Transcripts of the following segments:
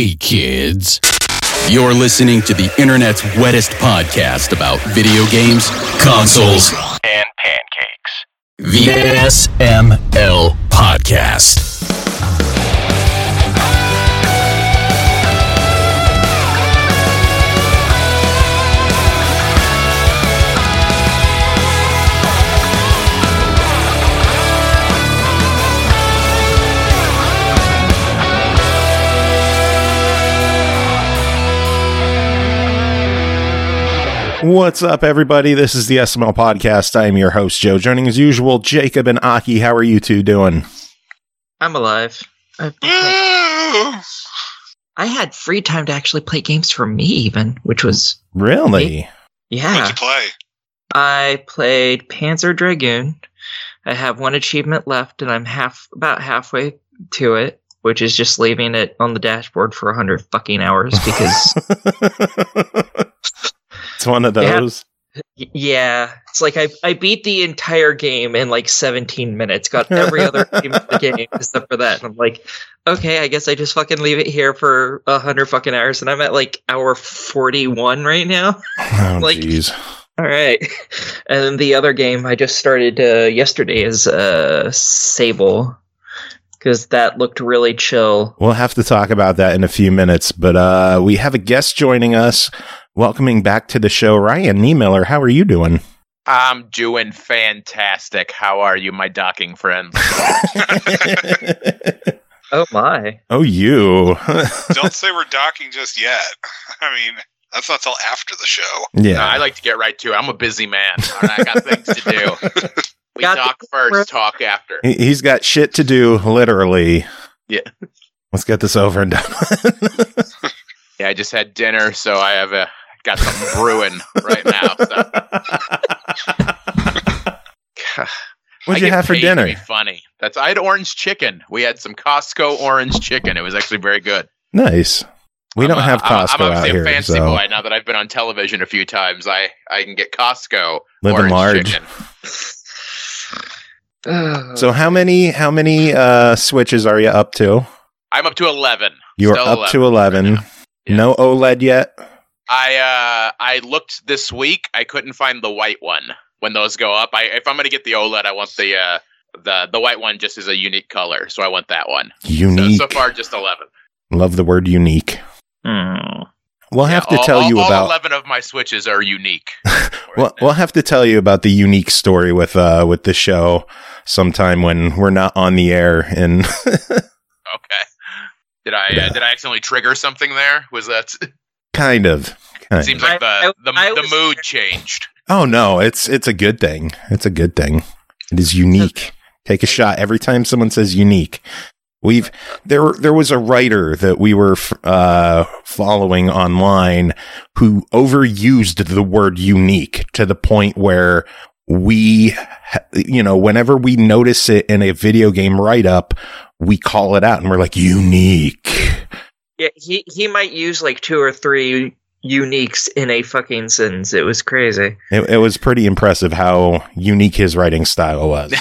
Hey kids, you're listening to the internet's wettest podcast about video games, consoles, and pancakes. The SML Podcast. What's up, everybody? This is the SML Podcast. I am your host, Joe. Joining as usual, Jacob and Aki. How are you two doing? I'm alive. I had free time to actually play games for me, even, which was... Really? Yeah. What'd you play? I played Panzer Dragoon. I have one achievement left, and I'm about halfway to it, which is just leaving it on the dashboard for 100 fucking hours, because... It's one of those. Yeah. It's like I beat the entire game in like 17 minutes. Got every other game of the game except for that. And I'm like, okay, I guess I just fucking leave it here for 100 fucking hours. And I'm at like hour 41 right now. Oh, like, jeez. All right. And then the other game I just started yesterday is Sable. Because that looked really chill. We'll have to talk about that in a few minutes. But we have a guest joining us. Welcoming back to the show, Ryan Niemiller. How are you doing? I'm doing fantastic. How are you, my docking friends? Oh, my. Oh, you. Don't say we're docking just yet. I mean, that's not till after the show. Yeah. No, I like to get right to it. I'm a busy man. All right, I got things to do. We dock first, talk after. He's got shit to do, literally. Yeah. Let's get this over and done. Yeah, I just had dinner, so I have got something brewing right now. So. What'd you have for dinner? To be funny. I had orange chicken. We had some Costco orange chicken. It was actually very good. Nice. We don't have Costco I'm out here. I'm a fancy so. boy. Now that I've been on television a few times, I can get Costco Living orange large. chicken. So how many switches are you up to? I'm up to 11. You are up to 11. Yeah. No OLED yet? I looked this week. I couldn't find the white one when those go up. If I'm going to get the OLED, I want the white one just as a unique color. So I want that one. Unique. So far, just 11. Love the word unique. We'll have to tell you about... All 11 of my switches are unique. We'll have to tell you about the unique story with the show sometime when we're not on the air. And Okay. Did I accidentally trigger something there? Was that... Kind of. Seems like the mood changed. Oh no, it's a good thing. It's a good thing. It is unique. Take a shot every time someone says unique. There was a writer that we were following online who overused the word unique to the point where we, whenever we notice it in a video game write-up, we call it out and we're like, unique. Yeah, he might use like 2 or 3 uniques in a fucking sentence. It was crazy. It was pretty impressive how unique his writing style was.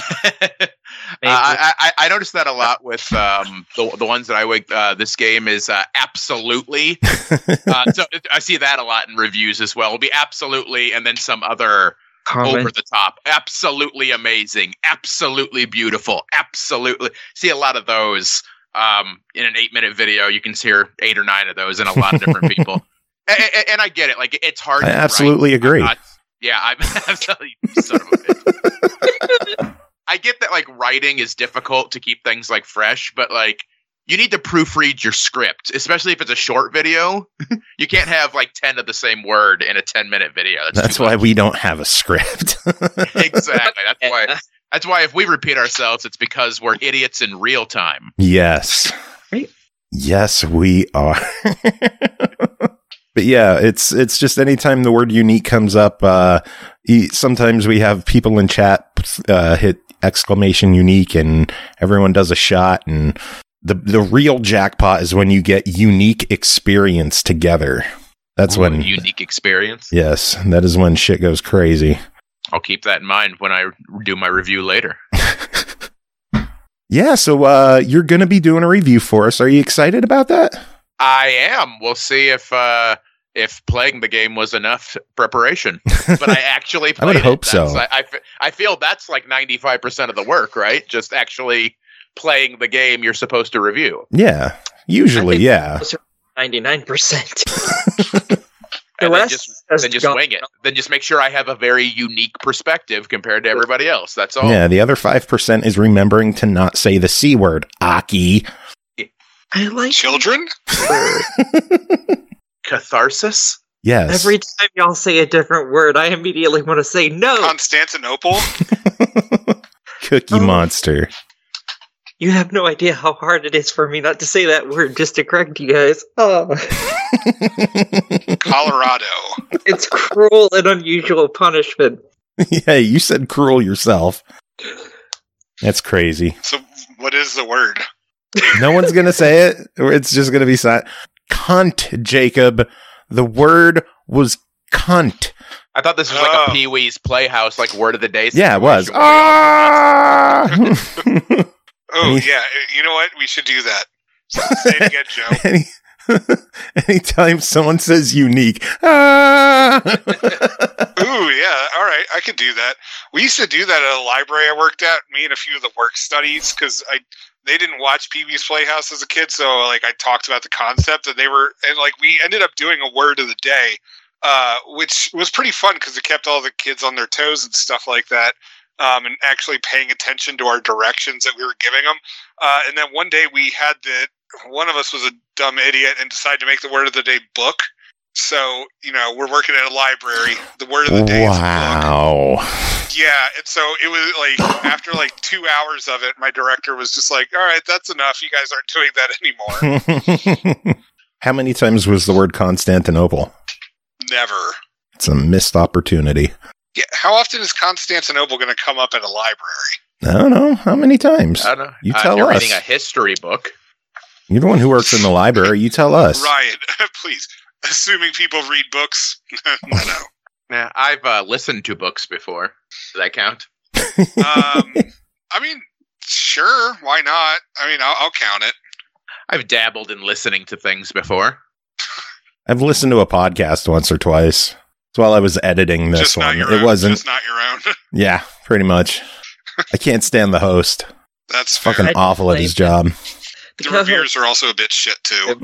I noticed that a lot with the ones that I wake. This game is absolutely. So I see that a lot in reviews as well. It'll be absolutely, and then some other over the top. Absolutely amazing. Absolutely beautiful. Absolutely. See a lot of those. In an 8-minute video, you can hear 8 or 9 of those in a lot of different people. And I get it. Like, it's hard. I absolutely agree. I'm absolutely son of a bitch. I get that, like, writing is difficult to keep things, like, fresh, but, like, you need to proofread your script, especially if it's a short video. You can't have, like, 10 of the same word in a 10-minute video. That's why we don't have a script. Exactly. That's why if we repeat ourselves, it's because we're idiots in real time. Yes. Right. Yes, we are. But yeah, it's just anytime the word unique comes up, sometimes we have people in chat hit exclamation unique and everyone does a shot, and the real jackpot is when you get unique experience together. That's when unique experience. Yes, that is when shit goes crazy. I'll keep that in mind when I do my review later. Yeah, so you're going to be doing a review for us. Are you excited about that? I am. We'll see if playing the game was enough preparation. But I actually played I would hope so. I feel that's like 95% of the work, right? Just actually playing the game you're supposed to review. Yeah, usually, yeah. 99%. And then just wing it. Then just make sure I have a very unique perspective compared to everybody else. That's all. Yeah, the other 5% is remembering to not say the C word, Aki. I like children. Catharsis? Yes. Every time y'all say a different word, I immediately want to say no. Constantinople. Cookie Monster. You have no idea how hard it is for me not to say that word just to correct you guys. Oh. Colorado. It's cruel and unusual punishment. Yeah, you said cruel yourself. That's crazy. So, what is the word? No one's going to say it. It's just going to be silent. Cunt, Jacob. The word was cunt. I thought this was like a Pee-wee's Playhouse, like word of the day. Yeah, it was. Oh, yeah. You know what? We should do that. Say it again, Joe. Anytime someone says unique. Ooh, yeah. All right. I could do that. We used to do that at a library I worked at, me and a few of the work studies, because they didn't watch Pee-wee's Playhouse as a kid, so like I talked about the concept, and we ended up doing a word of the day, which was pretty fun because it kept all the kids on their toes and stuff like that. And actually paying attention to our directions that we were giving them. And then one day one of us was a dumb idiot and decided to make the word of the day book. So, we're working at a library. The word of the day is book. Wow. Yeah, and so it was like, after like 2 hours of it, my director was just like, all right, that's enough. You guys aren't doing that anymore. How many times was the word Constantinople? Never. It's a missed opportunity. Yeah, how often is Constantinople going to come up in a library? I don't know. How many times? I don't know. You tell you're us. Reading a history book. You're the one who works in the library. You tell us. Ryan, please. Assuming people read books. No. Yeah, I've listened to books before. Does that count? I mean, sure. Why not? I mean, I'll count it. I've dabbled in listening to things before. I've listened to a podcast once or twice. It's while I was editing this one. It wasn't just not your own. Yeah, pretty much. I can't stand the host. That's fucking awful at his job. The reviewers are also a bit shit too.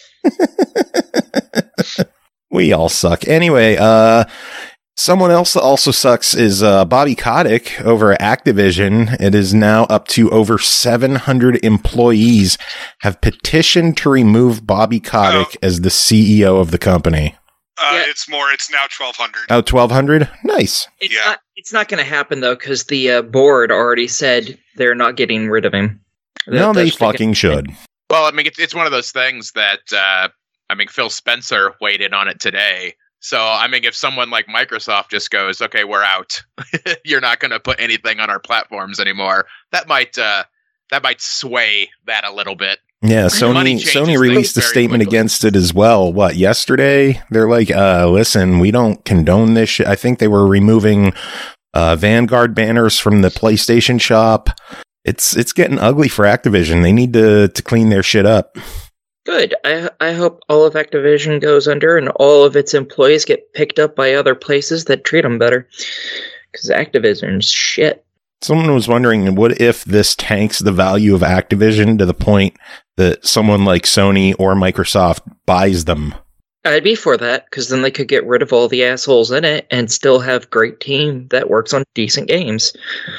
We all suck. Anyway, someone else that also sucks is Bobby Kotick over at Activision. It is now up to over 700 employees have petitioned to remove Bobby Kotick as the CEO of the company. It's more. It's now 1,200. Oh, 1,200? Nice. It's not going to happen, though, because the board already said they're not getting rid of him. No, they fucking should. Well, I mean, it's one of those things that, Phil Spencer weighed in on it today. So, I mean, if someone like Microsoft just goes, okay, we're out, you're not going to put anything on our platforms anymore, that might sway that a little bit. Yeah, Sony released a statement against it as well. What, yesterday? They're like, listen, we don't condone this shit. I think they were removing Vanguard banners from the PlayStation shop. It's getting ugly for Activision. They need to clean their shit up. Good. I hope all of Activision goes under and all of its employees get picked up by other places that treat them better. Because Activision's shit. Someone was wondering, what if this tanks the value of Activision to the point that someone like Sony or Microsoft buys them? I'd be for that, because then they could get rid of all the assholes in it and still have a great team that works on decent games.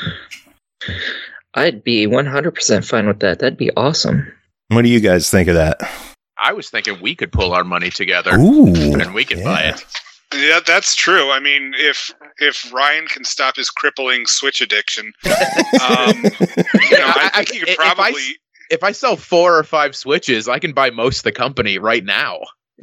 I'd be 100% fine with that. That'd be awesome. What do you guys think of that? I was thinking we could pull our money together. Ooh, and we could buy it. Yeah, that's true. I mean, if Ryan can stop his crippling Switch addiction, I think you could probably. If I sell 4 or 5 Switches, I can buy most of the company right now.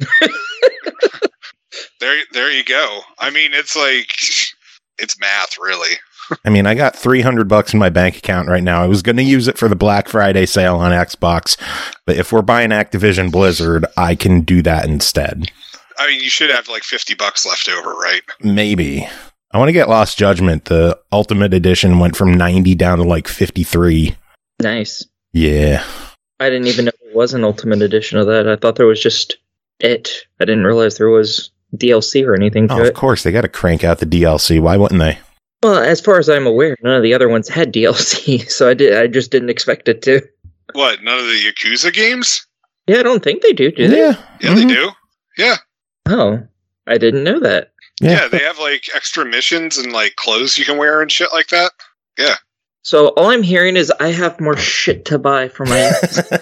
There you go. I mean, it's like it's math, really. I mean, I got $300 in my bank account right now. I was going to use it for the Black Friday sale on Xbox, but if we're buying Activision Blizzard, I can do that instead. I mean, you should have like $50 left over, right? Maybe. I want to get Lost Judgment. The Ultimate Edition went from 90 down to like 53. Nice. Yeah. I didn't even know it there was an Ultimate Edition of that. I thought there was just it. I didn't realize there was DLC or anything to Oh, it. of course, they got to crank out the DLC. Why wouldn't they? Well, as far as I'm aware, none of the other ones had DLC, so I just didn't expect it to. What? None of the Yakuza games? Yeah, I don't think they do they? Yeah, Yeah, they do. Yeah. Oh, I didn't know that. Yeah, they have like extra missions and like clothes you can wear and shit like that. Yeah. So all I'm hearing is I have more shit to buy for my.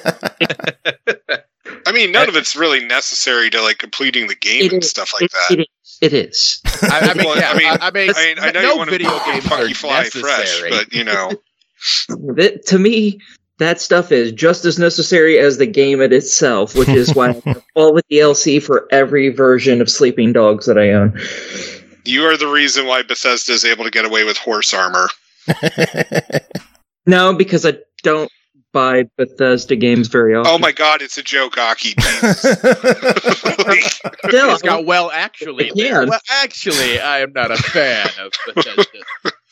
I mean, none of it's really necessary to like completing the game and stuff like that. It is. I mean, Well, yeah, I know no you want video to games fuck are you fly fresh, necessary. but you know, To me, that stuff is just as necessary as the game in itself, which is why I have all the DLC for every version of Sleeping Dogs that I own. you are the reason why Bethesda is able to get away with horse armor. No, because I don't buy Bethesda games very often. Oh my god, it's a joke, Aki. Still, He's got, well, actually, Yeah. well, actually, I am not a fan of Bethesda.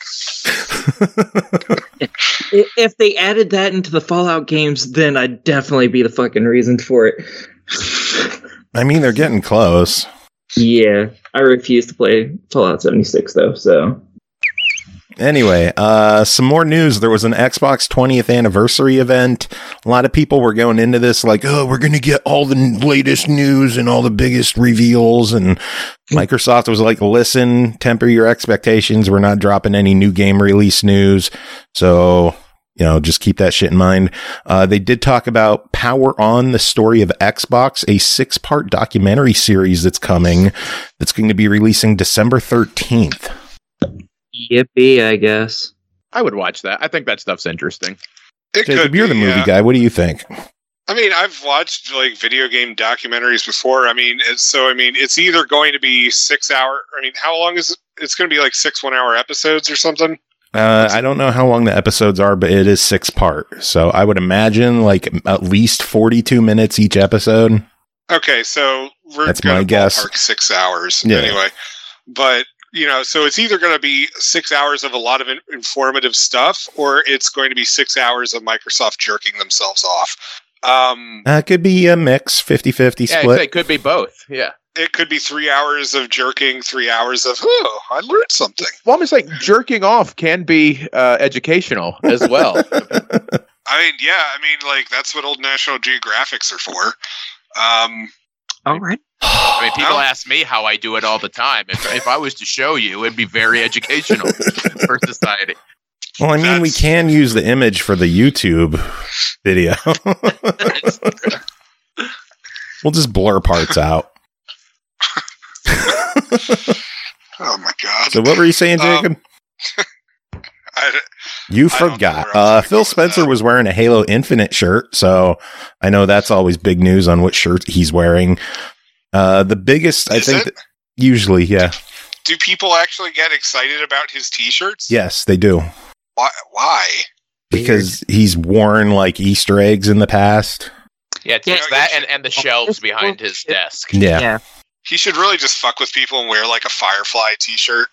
if they added that into the Fallout games, then I'd definitely be the fucking reason for it. I mean, they're getting close. Yeah, I refuse to play Fallout 76 though, so. Anyway, some more news. There was an Xbox 20th anniversary event. A lot of people were going into this like, oh, we're going to get all the latest news and all the biggest reveals. And Microsoft was like, listen, temper your expectations. We're not dropping any new game release news. So, you know, just keep that shit in mind. They did talk about Power On, the story of Xbox, a 6-part documentary series that's coming. That's going to be releasing December 13th. Yippee, I guess. I would watch that. I think that stuff's interesting. It Jacob, could you're be, the movie yeah. guy. What do you think? I mean, I've watched like video game documentaries before. I mean, it's either going to be 6 hour. I mean, how long is it? It's going to be like 6 1-hour episodes or something. I don't know how long the episodes are, but it is 6-part. So I would imagine like at least 42 minutes each episode. Okay, so That's gonna my guess. ballpark 6 hours Yeah. anyway. But you know, so it's either going to be 6 hours of a lot of informative stuff, or it's going to be 6 hours of Microsoft jerking themselves off. That could be a mix, 50-50 Yeah, split. it could be both. Yeah. It could be 3 hours of jerking, 3 hours of, oh, I learned something. Well, almost like jerking off can be educational as well. I mean, yeah, like that's what old National Geographics are for. All right. I mean, people ask me how I do it all the time. If I was to show you, it'd be very educational for society. Well, I mean, we can use the image for the YouTube video. We'll just blur parts out. Oh my god! So what were you saying, Jacob? You forgot. Phil Spencer was wearing a Halo Infinite shirt, so I know that's always big news on what shirt he's wearing. The biggest, I think, usually, yeah. Do people actually get excited about his T-shirts? Yes, they do. Why? Because he's worn like Easter eggs in the past. Yeah, it's that and the shelves behind his desk. Yeah. He should really just fuck with people and wear like a Firefly T-shirt.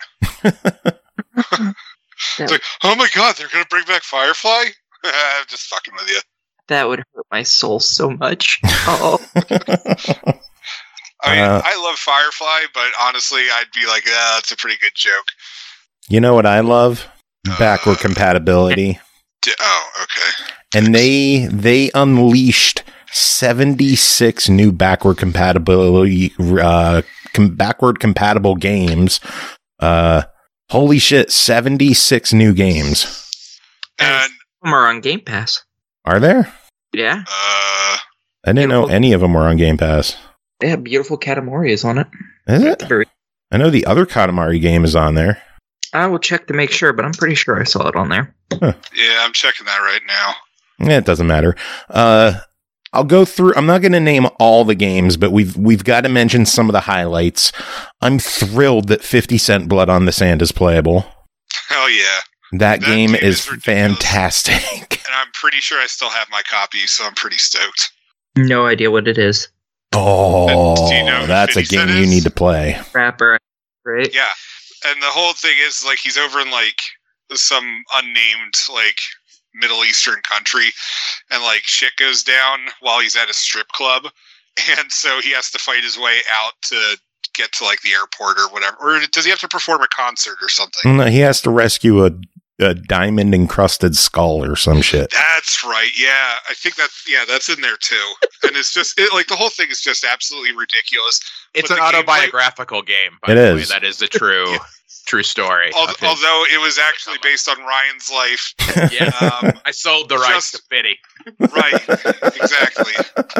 It's like, oh my god, they're gonna bring back Firefly? I'm just fucking with you. That would hurt my soul so much. Oh. I mean, I love Firefly, but honestly, I'd be like, that's a pretty good joke. You know what I love? Backward compatibility. Okay. And they unleashed 76 new backward compatibility, backward compatible games. Holy shit, 76 new games. And some are on Game Pass. Are there? Yeah. I didn't know any of them were on Game Pass. They have beautiful Katamari on it. Is it? I know the other Katamari game is on there. I will check to make sure, but I'm pretty sure I saw it on there. Huh. Yeah, I'm checking that right now. Yeah, it doesn't matter. I'll go through. I'm not going to name all the games, but we've got to mention some of the highlights. I'm thrilled that 50 Cent Blood on the Sand is playable. Hell yeah. That game is fantastic. And I'm pretty sure I still have my copy, so I'm pretty stoked. No idea what it is. Oh, Do you know who that's a 50 Cent game you is? need to play. Rapper, right? Yeah. And the whole thing is, like, he's over in, like, some unnamed, like, Middle Eastern country, and like shit goes down while he's at a strip club, and so he has to fight his way out to get to like the airport or whatever. Or does he have to perform a concert or something? No, he has to rescue a diamond encrusted skull or some shit. That's right. Yeah, I think that's in there too. And it's just like the whole thing is just absolutely ridiculous. It's an autobiographical game. By the way. That is the true true story. Although it was actually based on Ryan's life. Yeah, I sold the rights to Fitty. Right. Exactly.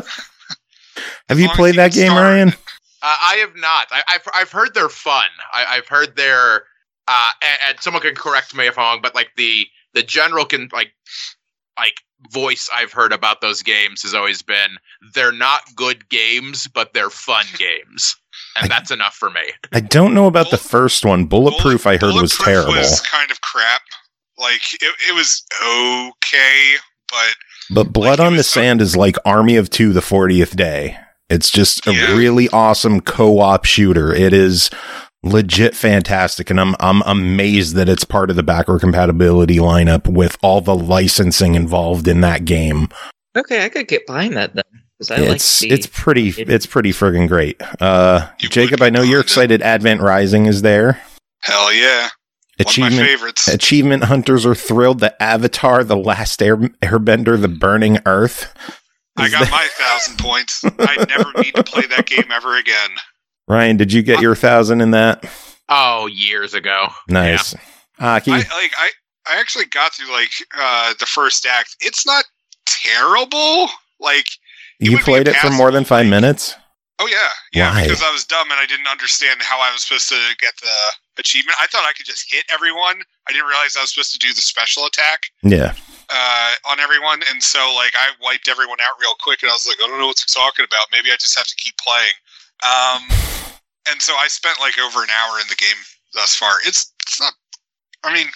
Have you played that game, Ryan? I have not. I've heard they're fun. I've heard they're and someone can correct me if I'm wrong, but like the general like voice I've heard about those games has always been they're not good games, but they're fun games, and that's enough for me. I don't know about the first one. Bulletproof, I heard, was terrible. Was kind of crap. Like it was okay, but Blood on the Sand is like Army of Two: The 40th Day. It's just a really awesome co-op shooter. It is legit fantastic, and I'm amazed that it's part of the backward compatibility lineup with all the licensing involved in that game. Okay, I could get behind that then. It's pretty friggin' great. Jacob, I know you're excited. Advent Rising is there. Hell yeah. One of my favorites. Achievement hunters are thrilled that Avatar: The Last Airbender, The Burning Earth. I got my 1,000 points. I never need to play that game ever again. Ryan, did you get your 1,000 in that? Oh, years ago. Nice. Yeah. Aki? I actually got through the first act. It's not terrible. Like you played it for more than 5 minutes? Oh yeah. Why? Because I was dumb and I didn't understand how I was supposed to get the achievement. I thought I could just hit everyone. I didn't realize I was supposed to do the special attack. Yeah. On everyone, and so like I wiped everyone out real quick, and I was like, I don't know what they're talking about. Maybe I just have to keep playing. And so I spent like over an hour in the game thus far. It's not. I mean,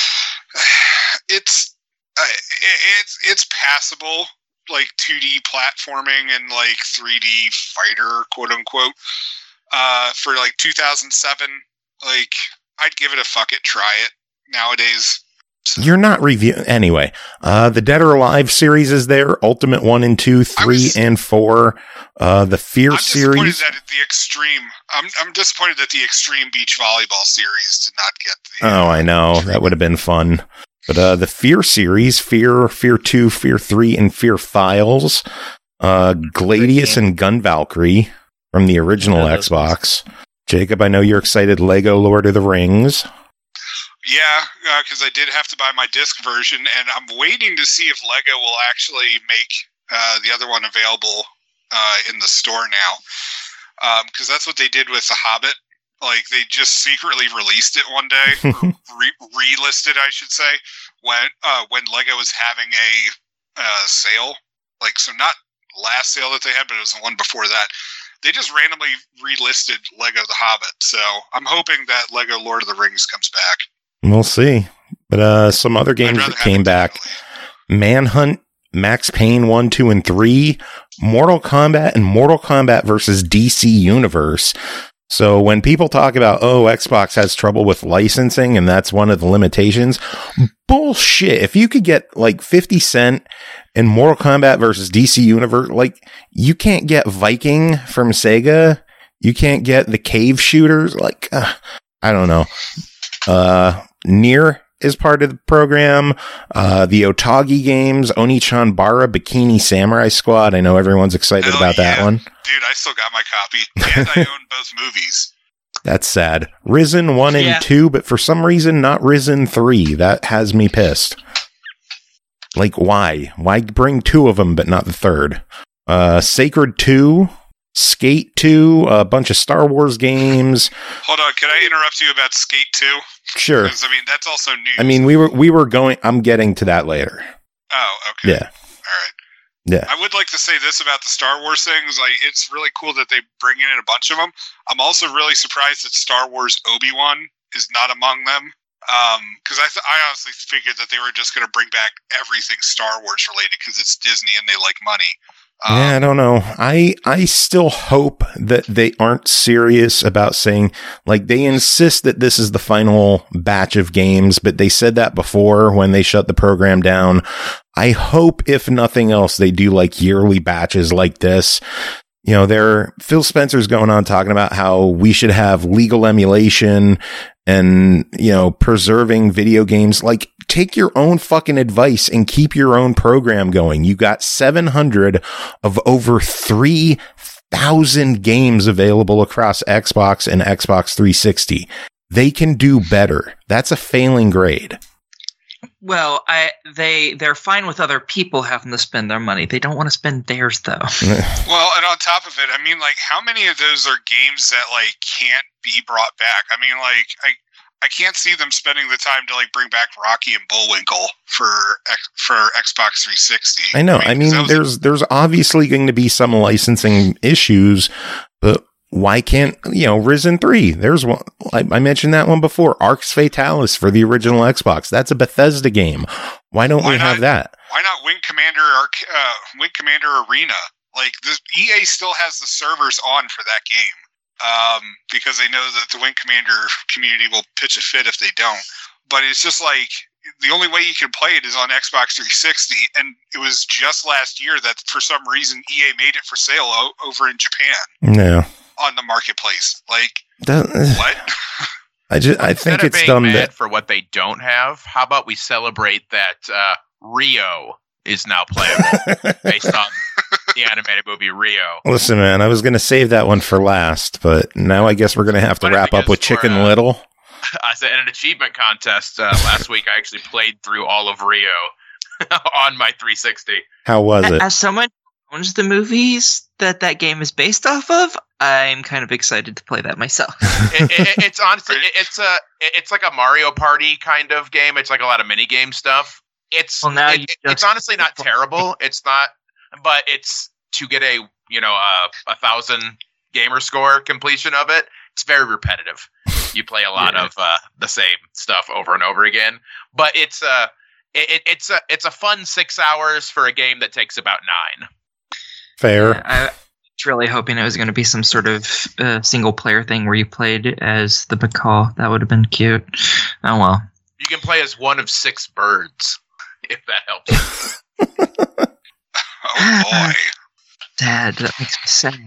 it's passable, like 2D platforming and like 3D fighter, quote unquote. For like 2007, like I'd give it a fuck it, try it nowadays. You're not reviewing anyway. The Dead or Alive series is there. Ultimate 1 and 2, 3 and 4. The Fear series. I'm disappointed that the Extreme Beach Volleyball series did not get the. Oh, I know that would have been fun. But the Fear series, Fear 2, Fear 3, and Fear Files. Gladius and Gun Valkyrie from the original Xbox. Jacob, I know you're excited. Lego Lord of the Rings. Yeah, because I did have to buy my disc version, and I'm waiting to see if Lego will actually make the other one available in the store now. Because that's what they did with The Hobbit. Like, they just secretly released it one day, or relisted, I should say, when Lego was having a sale. Like, so not last sale that they had, but it was the one before that. They just randomly relisted Lego The Hobbit. So I'm hoping that Lego Lord of the Rings comes back. We'll see. But some other games that came back. Manhunt, Max Payne 1, 2, and 3, Mortal Kombat, and Mortal Kombat versus DC Universe. So when people talk about, Xbox has trouble with licensing and that's one of the limitations, bullshit. If you could get like 50 Cent in Mortal Kombat versus DC Universe, like you can't get Viking from Sega. You can't get the cave shooters. Like, I don't know. Nier is part of the program. The Otogi games, Oni-chan-bara, Bikini Samurai Squad. I know everyone's excited about that one. Dude, I still got my copy. And I own both movies. That's sad. Risen 1 and 2, but for some reason not Risen 3. That has me pissed. Like, why? Why bring 2 of them, but not the third? Sacred 2, Skate 2, a bunch of Star Wars games. Hold on, can I interrupt you about Skate 2? Sure. Because, I mean, that's also news. I mean, we were going, I'm getting to that later. Oh, okay. Yeah. All right. Yeah. I would like to say this about the Star Wars things. Like, it's really cool that they bring in a bunch of them. I'm also really surprised that Star Wars Obi-Wan is not among them. Because I honestly figured that they were just going to bring back everything Star Wars related because it's Disney and they like money. I don't know. I still hope that they aren't serious about saying, like, they insist that this is the final batch of games, but they said that before when they shut the program down. I hope, if nothing else, they do like yearly batches like this. You know, Phil Spencer's going on talking about how we should have legal emulation and, you know, preserving video games. Like, take your own fucking advice and keep your own program going. You got 700 of over 3,000 games available across Xbox and Xbox 360. They can do better. That's a failing grade. Well, they're fine with other people having to spend their money. They don't want to spend theirs, though. Well, and on top of it, I mean, like, how many of those are games that, like, can't be brought back? I mean, like, I can't see them spending the time to, like, bring back Rocky and Bullwinkle for Xbox 360. I know. I mean, there's obviously going to be some licensing issues, but why can't, you know, Risen 3? There's one. I mentioned that one before. Arx Fatalis for the original Xbox. That's a Bethesda game. Why don't we have that? Why not Wing Commander Arena? Like, EA still has the servers on for that game, because they know that the Wing Commander community will pitch a fit if they don't. But it's just like, the only way you can play it is on Xbox 360, and it was just last year that for some reason EA made it for sale over in Japan. Yeah. On the marketplace, like what? I think it's dumb that for what they don't have. How about we celebrate that Rio is now playable based on the animated movie Rio? Listen, man, I was going to save that one for last, but now I guess we're going to have to wrap up with Chicken Little. I said in an achievement contest last week, I actually played through all of Rio on my 360. How was it? As someone who owns the movies that game is based off of, I'm kind of excited to play that myself. It's honestly, it's like a Mario Party kind of game. It's like a lot of mini game stuff. It's honestly not terrible. It's not, but it's to get a 1,000 gamer score completion of it. It's very repetitive. You play a lot of the same stuff over and over again, but it's a fun 6 hours for a game that takes about 9. Fair. Yeah, I was really hoping it was going to be some sort of single player thing where you played as the macaw. That would have been cute. Oh well. You can play as one of 6 birds, if that helps. Oh boy. Dad, that makes me sad.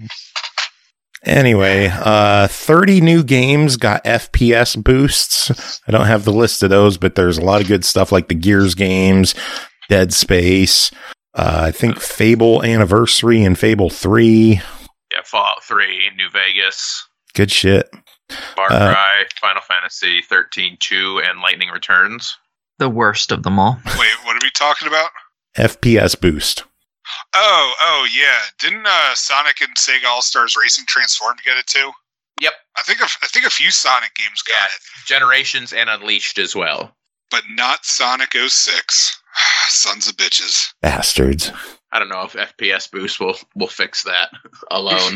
Anyway, 30 new games got FPS boosts. I don't have the list of those, but there's a lot of good stuff like the Gears games, Dead Space, I think Fable Anniversary and Fable 3. Yeah, Fallout 3, New Vegas. Good shit. Far Cry, Final Fantasy 13-2, and Lightning Returns. The worst of them all. Wait, what are we talking about? FPS boost. Oh, yeah. Didn't Sonic and Sega All-Stars Racing Transformed get it too? Yep. I think a few Sonic games got it. Generations and Unleashed as well. But not Sonic 06. Sons of bitches. Bastards. I don't know if FPS boost will fix that alone.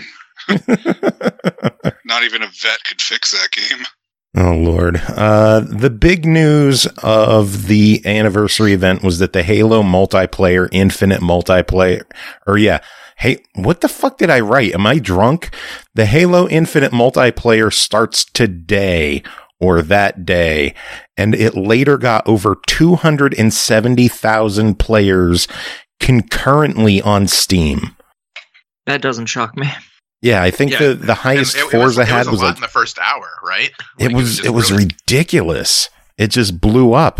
Not even a vet could fix that game. Oh, Lord. The big news of the anniversary event was that the Halo multiplayer, Infinite multiplayer, hey, what the fuck did I write? Am I drunk? The Halo Infinite multiplayer starts today, or that day, and it later got over 270,000 players concurrently on Steam. That doesn't shock me. Yeah, I think the highest Forza had was like in the first hour, right? Like it was ridiculous. It just blew up.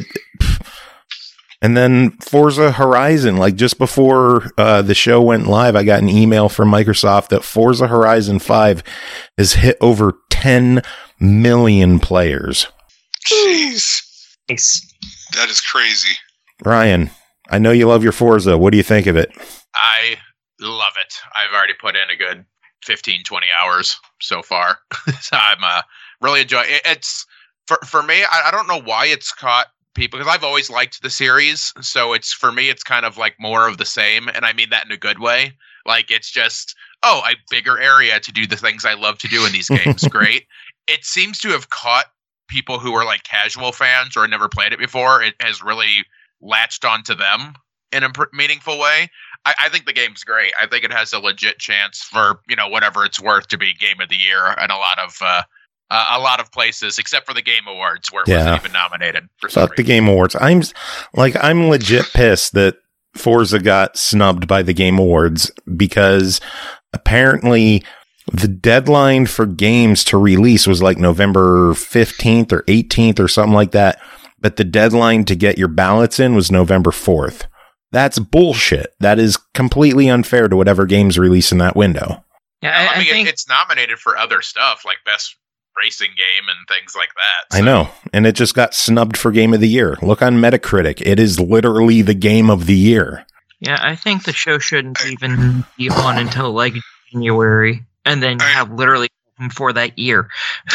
And then Forza Horizon, like just before the show went live, I got an email from Microsoft that Forza Horizon 5 has hit over 10 million players. Jeez. That is crazy. Ryan, I know you love your Forza. What do you think of it? I love it. I've already put in a good 15, 20 hours so far. So I'm really enjoying it. It's for me, I don't know why it's caught people, because I've always liked the series. So it's, for me, it's kind of like more of the same. And I mean that in a good way. Like, it's just, a bigger area to do the things I love to do in these games. Great. It seems to have caught people who are like casual fans or never played it before. It has really latched onto them in a meaningful way. I think the game's great. I think it has a legit chance for, whatever it's worth to be Game of the Year in a lot of places, except for the Game Awards where it wasn't even nominated. Fuck the Game Awards. I'm legit pissed that Forza got snubbed by the Game Awards because apparently the deadline for games to release was like November 15th or 18th or something like that. But the deadline to get your ballots in was November 4th. That's bullshit. That is completely unfair to whatever games release in that window. Yeah, I think it's nominated for other stuff like Best Racing Game and things like that. So. I know. And it just got snubbed for Game of the Year. Look on Metacritic. It is literally the Game of the Year. Yeah, I think the show shouldn't even be on until like January and then have literally for that year.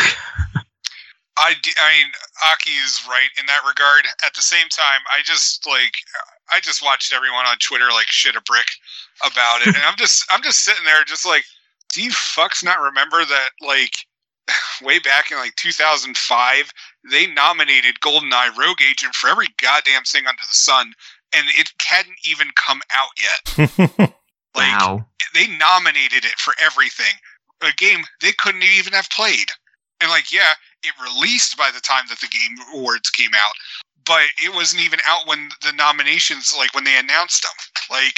I mean, Aki is right in that regard. At the same time, I just watched everyone on Twitter like shit a brick about it, and I'm just sitting there, just like, do you fucks not remember that like way back in like 2005 they nominated GoldenEye Rogue Agent for every goddamn thing under the sun, and it hadn't even come out yet. Wow. They nominated it for everything, a game they couldn't even have played. And like, yeah, it released by the time that the Game Awards came out, but it wasn't even out when the nominations, like when they announced them. Like,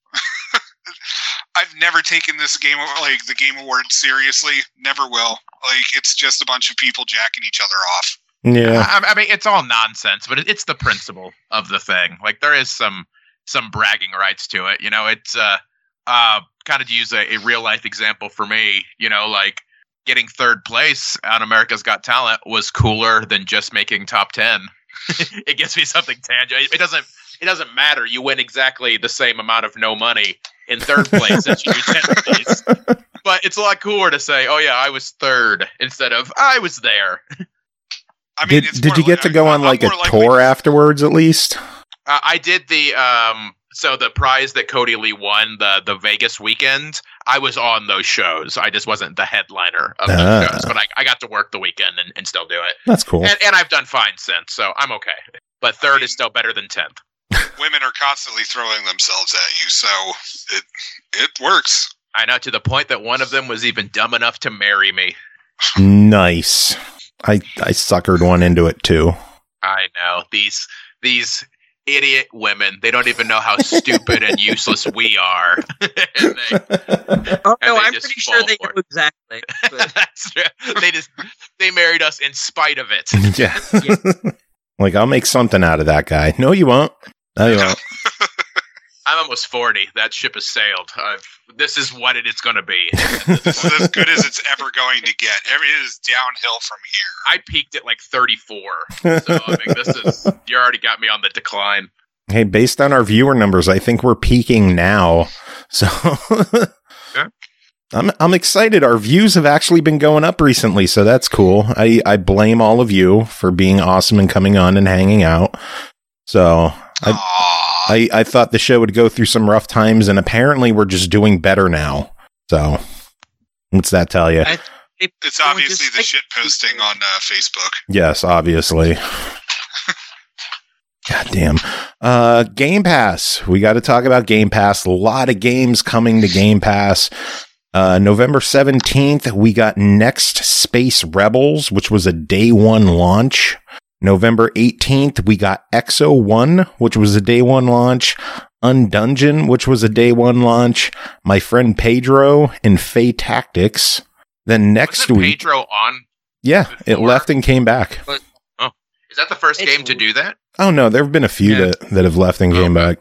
I've never taken this game, like the Game Awards, seriously. Never will. Like, it's just a bunch of people jacking each other off. Yeah, I mean, it's all nonsense, but it's the principle of the thing. Like, there is some bragging rights to it. It's kind of to use a real life example for me. Like, getting third place on America's Got Talent was cooler than just making top 10. It gives me something tangible. It doesn't matter. You win exactly the same amount of no money in third place as you do 10th place. But it's a lot cooler to say, "Oh yeah, I was third," instead of "I was there." I mean, did you get to go on like a tour afterwards at least? I did the so the prize that Cody Lee won, the Vegas weekend, I was on those shows. I just wasn't the headliner of those shows, but I got to work the weekend and still do it. That's cool. And I've done fine since, so I'm okay. But third is still better than 10th. Women are constantly throwing themselves at you, so it works. I know, to the point that one of them was even dumb enough to marry me. Nice. I suckered one into it too. I know. These idiot women, they don't even know how stupid and useless we are. I'm pretty sure they know exactly. That's true. They married us in spite of it. Yeah. Like, I'll make something out of that guy. No, you won't. No, you won't. I'm almost 40. That ship has sailed. This is what it is going to be. This is as good as it's ever going to get. It is downhill from here. I peaked at like 34. So, I mean, you already got me on the decline. Hey, based on our viewer numbers, I think we're peaking now. So yeah. I'm excited. Our views have actually been going up recently, so that's cool. I blame all of you for being awesome and coming on and hanging out. So I thought the show would go through some rough times, and apparently we're just doing better now. So what's that tell you? It's obviously the shit posting on Facebook. Yes, obviously. God damn. Game Pass. We got to talk about Game Pass. A lot of games coming to Game Pass. November 17th, we got Next Space Rebels, which was a day one launch. November 18th, we got Exo 1, which was a day one launch. Undungeon, which was a day one launch. My Friend Pedro and Fae Tactics. Then next week. Pedro on? Yeah, before? It left and came back. Is that the first game to do that? Oh, no, there have been a few that have left and came back.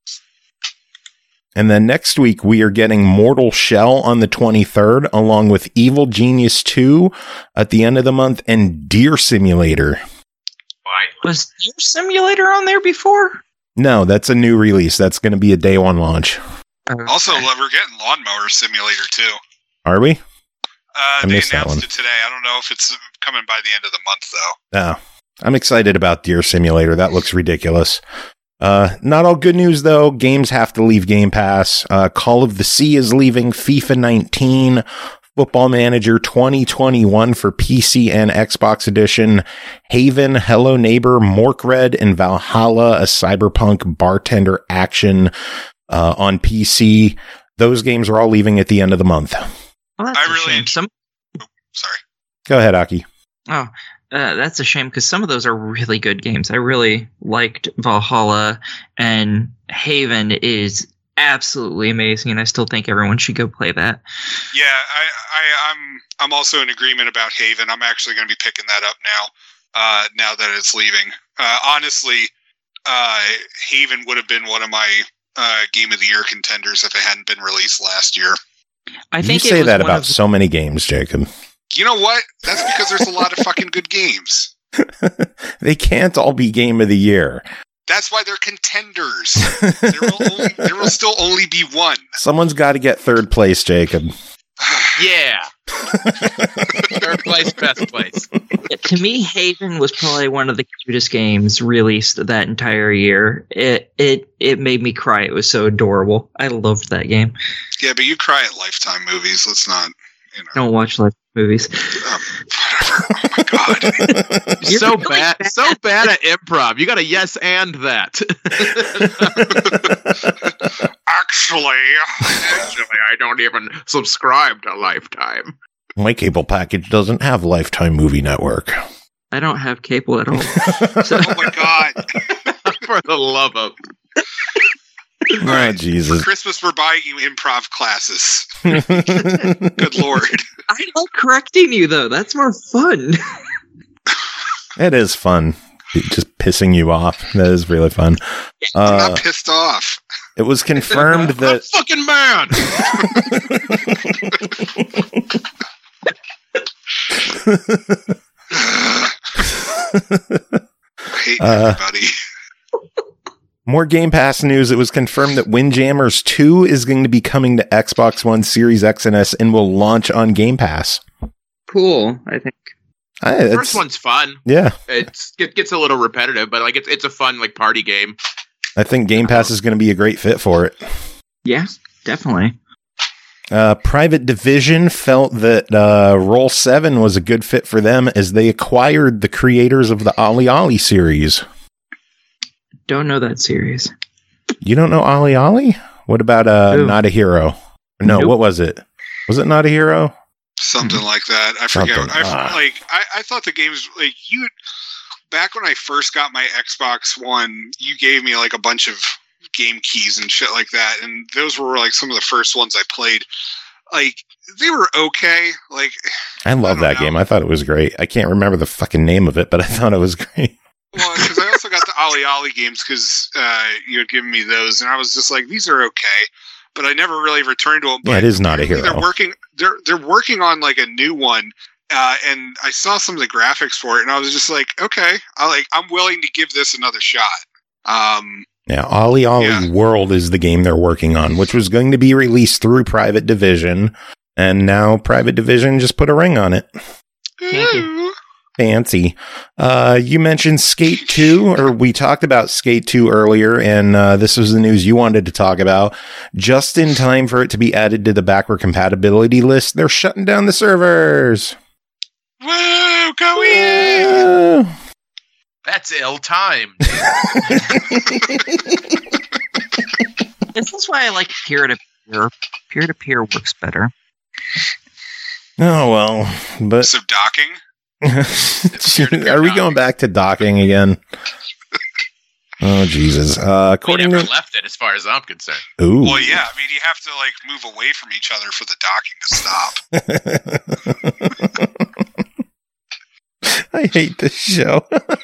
And then next week, we are getting Mortal Shell on the 23rd, along with Evil Genius 2 at the end of the month, and Deer Simulator. Was Deer Simulator on there before? No, that's a new release. That's going to be a day one launch. Also, we're getting Lawnmower Simulator too. Are we? They announced it today. I don't know if it's coming by the end of the month, though. No. I'm excited about Deer Simulator. That looks ridiculous. Not all good news, though. Games have to leave Game Pass. Call of the Sea is leaving. FIFA 19. Football Manager 2021 for PC and Xbox Edition, Haven, Hello Neighbor, Morkred, and Valhalla, a cyberpunk bartender action. On PC, those games are all leaving at the end of the month. Well, that's a shame. Sorry. Go ahead, Aki. Oh, that's a shame because some of those are really good games. I really liked Valhalla, and Haven is absolutely amazing, and I still think everyone should go play that. Yeah, I'm also in agreement about Haven. I'm actually going to be picking that up now that it's leaving. Honestly, Haven would have been one of my Game of the Year contenders if it hadn't been released last year. I think you say that about so many games, Jacob. You know what? That's because there's a lot of fucking good games. They can't all be Game of the Year. That's why they're contenders. There will still only be one. Someone's got to get third place, Jacob. Yeah. Third place, best place. To me, Haven was probably one of the cutest games released that entire year. It made me cry. It was so adorable. I loved that game. Yeah, but you cry at Lifetime movies. Let's not. Don't watch Lifetime movies. Whatever. Oh my god. You're so bad at improv. You got to yes and that. Actually, I don't even subscribe to Lifetime. My cable package doesn't have Lifetime Movie Network. I don't have cable at all. Oh my god. For the love of... Oh, Jesus. For Christmas, we're buying you improv classes. Good lord. I like correcting you, though. That's more fun. It is fun. Just pissing you off. That is really fun. I'm not pissed off. It was confirmed that... I'm fucking mad! I hate everybody. More Game Pass news. It was confirmed that Windjammers 2 is going to be coming to Xbox One, Series X and S, and will launch on Game Pass. Cool, I think. The first one's fun. Yeah. It gets a little repetitive, but like it's a fun like party game. I think Game Pass is going to be a great fit for it. Yeah, definitely. Private Division felt that Roll7 was a good fit for them as they acquired the creators of the Ollie Ollie series. Don't know that series. You don't know Ollie Ollie? What about Not a Hero? No, nope. What was it? Was it Not a Hero? Something like that. I forget. I thought the games like you. Back when I first got my Xbox One, you gave me like a bunch of game keys and shit like that, and those were like some of the first ones I played. Like they were okay. Like I love that game. I thought it was great. I can't remember the fucking name of it, but I thought it was great. Well, because I also got the Ollie Ollie games because you had given me those, and I was just like, these are okay, but I never really returned to them. But yeah, it is Not a Hero. They're working on like a new one, and I saw some of the graphics for it, and I was just like, okay, I'm willing to give this another shot. Yeah, Ollie Ollie World is the game they're working on, which was going to be released through Private Division, and now Private Division just put a ring on it. Fancy. You mentioned Skate 2, or we talked about Skate 2 earlier, and this was the news you wanted to talk about. Just in time for it to be added to the backward compatibility list, they're shutting down the servers. Whoa, go in! That's ill-timed. This is why I like peer-to-peer. Peer-to-peer works better. Oh, well, but... So docking? Are we going back to docking again? Oh, Jesus. According we never to... left it as far as I'm concerned. Ooh. Well, yeah, I mean, you have to, like, move away from each other for the docking to stop. I hate this show.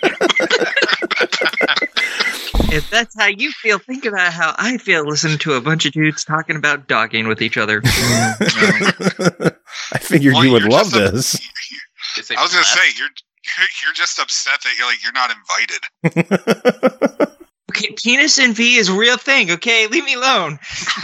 If that's how you feel, think about how I feel listening to a bunch of dudes talking about docking with each other. I figured you would love this. I was going to say, you're just upset that you're not invited. Okay, penis and V is a real thing, okay? Leave me alone.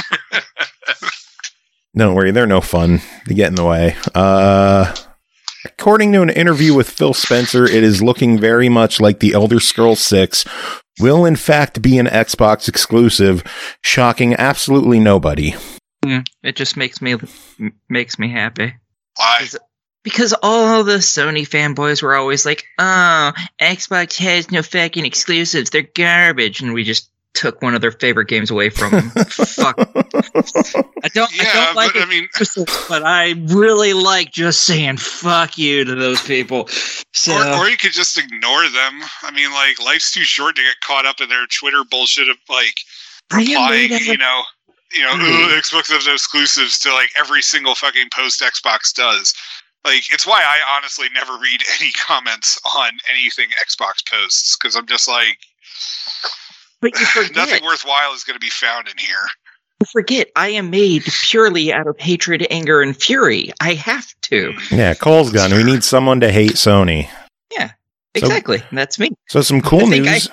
Don't worry, they're no fun. They get in the way. According to an interview with Phil Spencer, it is looking very much like the Elder Scrolls 6 will in fact be an Xbox exclusive, shocking absolutely nobody. It just makes me happy. Why? Because all the Sony fanboys were always like, oh, Xbox has no fucking exclusives, they're garbage, and we just took one of their favorite games away from them. Fuck. I don't like it, but I really like just saying fuck you to those people. So, or you could just ignore them. I mean, like, life's too short to get caught up in their Twitter bullshit of, like, replying, Xbox has no exclusives to, like, every single fucking post Xbox does. Like, it's why I honestly never read any comments on anything Xbox posts, because I'm just like, but you forget, nothing worthwhile is going to be found in here. You forget, I am made purely out of hatred, anger, and fury. I have to. Yeah, Cole's gun. We need someone to hate Sony. Yeah, exactly. That's me. So some cool news.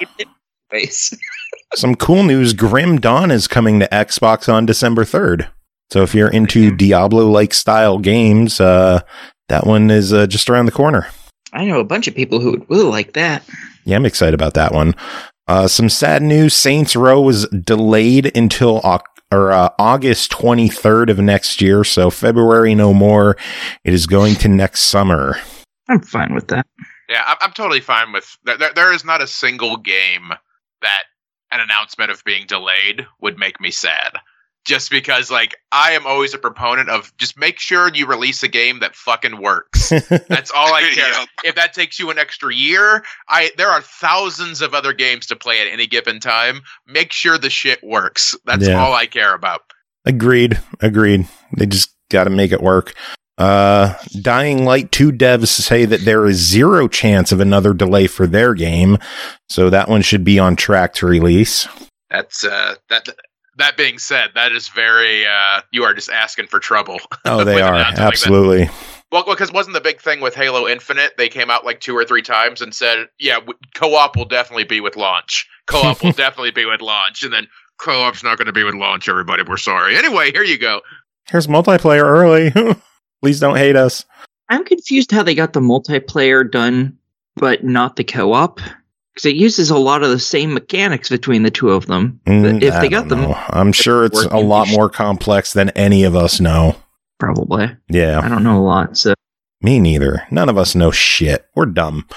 Some cool news. Grim Dawn is coming to Xbox on December 3rd. So if you're into Diablo-like style games, that one is just around the corner. I know a bunch of people who would really like that. Yeah, I'm excited about that one. Some sad news. Saints Row was delayed until August 23rd of next year. So February no more. It is going to next summer. I'm fine with that. Yeah, I'm totally fine with that. There is not a single game that an announcement of being delayed would make me sad. Just because, like, I am always a proponent of just make sure you release a game that fucking works. That's all I care. Yep. If that takes you an extra year, there are thousands of other games to play at any given time. Make sure the shit works. That's all I care about. Agreed. They just got to make it work. Dying Light 2 devs say that there is 0 chance of another delay for their game. So that one should be on track to release. That's, That being said, that is very, you are just asking for trouble. Oh, they are. Absolutely. Like well, because wasn't the big thing with Halo Infinite? They came out like 2 or 3 times and said, yeah, co-op will definitely be with launch. Co-op will definitely be with launch. And then co-op's not going to be with launch, everybody. We're sorry. Anyway, here you go. Here's multiplayer early. Please don't hate us. I'm confused how they got the multiplayer done, but not the co-op. Because it uses a lot of the same mechanics between the two of them. If they got them, I'm sure it's a lot more complex than any of us know. Probably. Yeah. I don't know a lot, so. Me neither. None of us know shit. We're dumb.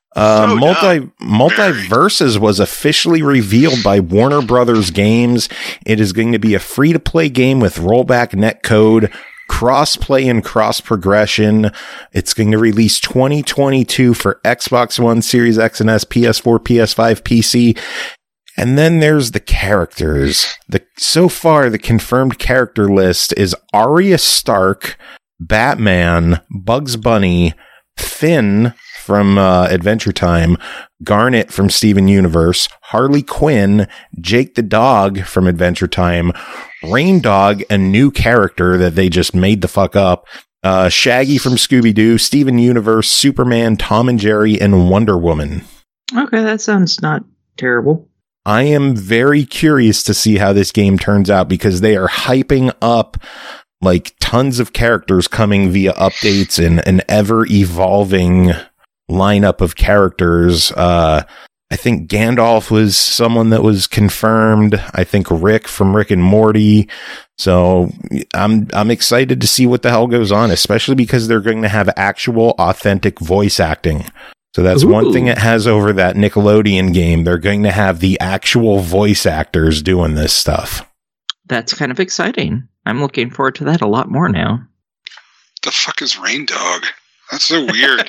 Multiverses was officially revealed by Warner Brothers Games. It is going to be a free-to-play game with rollback netcode, cross-play and cross-progression. It's going to release 2022 for Xbox One, Series X and S, PS4, PS5, PC. And then there's the characters. So far, the confirmed character list is Arya Stark, Batman, Bugs Bunny, Finn from Adventure Time, Garnet from Steven Universe, Harley Quinn, Jake the Dog from Adventure Time, Rain Dog, a new character that they just made the fuck up, Shaggy from Scooby-Doo, Steven Universe, Superman, Tom and Jerry, and Wonder Woman. Okay, that sounds not terrible. I am very curious to see how this game turns out because they are hyping up like tons of characters coming via updates and an ever evolving lineup of characters. I think Gandalf was someone that was confirmed. I think Rick from Rick and Morty. So I'm excited to see what the hell goes on, especially because they're going to have actual authentic voice acting. So that's one thing it has over that Nickelodeon game. They're going to have the actual voice actors doing this stuff. That's kind of exciting. I'm looking forward to that a lot more now. The fuck is Rain Dog? That's so weird.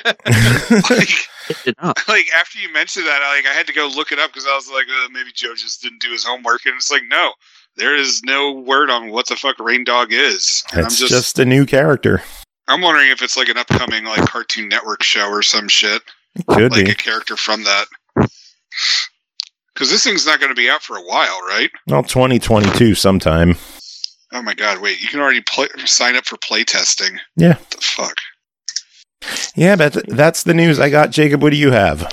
like after you mentioned that, I had to go look it up because I was like, maybe Joe just didn't do his homework, and it's like, no, there is no word on what the fuck Rain Dog is. And it's just a new character. I'm wondering if it's like an upcoming like Cartoon Network show or some shit. Could like be a character from that. Because this thing's not going to be out for a while, right? Well, 2022 sometime. Oh my god! Wait, you can already sign up for playtesting. Yeah. What the fuck? Yeah, but that's the news I got. Jacob, what do you have?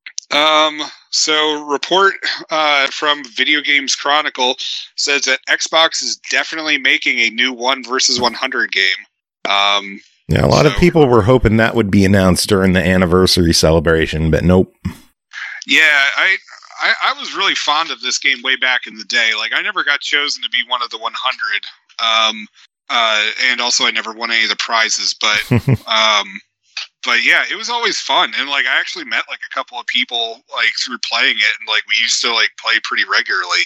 So report from Video Games Chronicle says that Xbox is definitely making a new 1 versus 100 game. Yeah, a lot of people were hoping that would be announced during the anniversary celebration, but nope. Yeah, I was really fond of this game way back in the day. Like, I never got chosen to be one of the 100. And also I never won any of the prizes, but yeah, it was always fun. And like, I actually met like a couple of people like through playing it, and like we used to like play pretty regularly.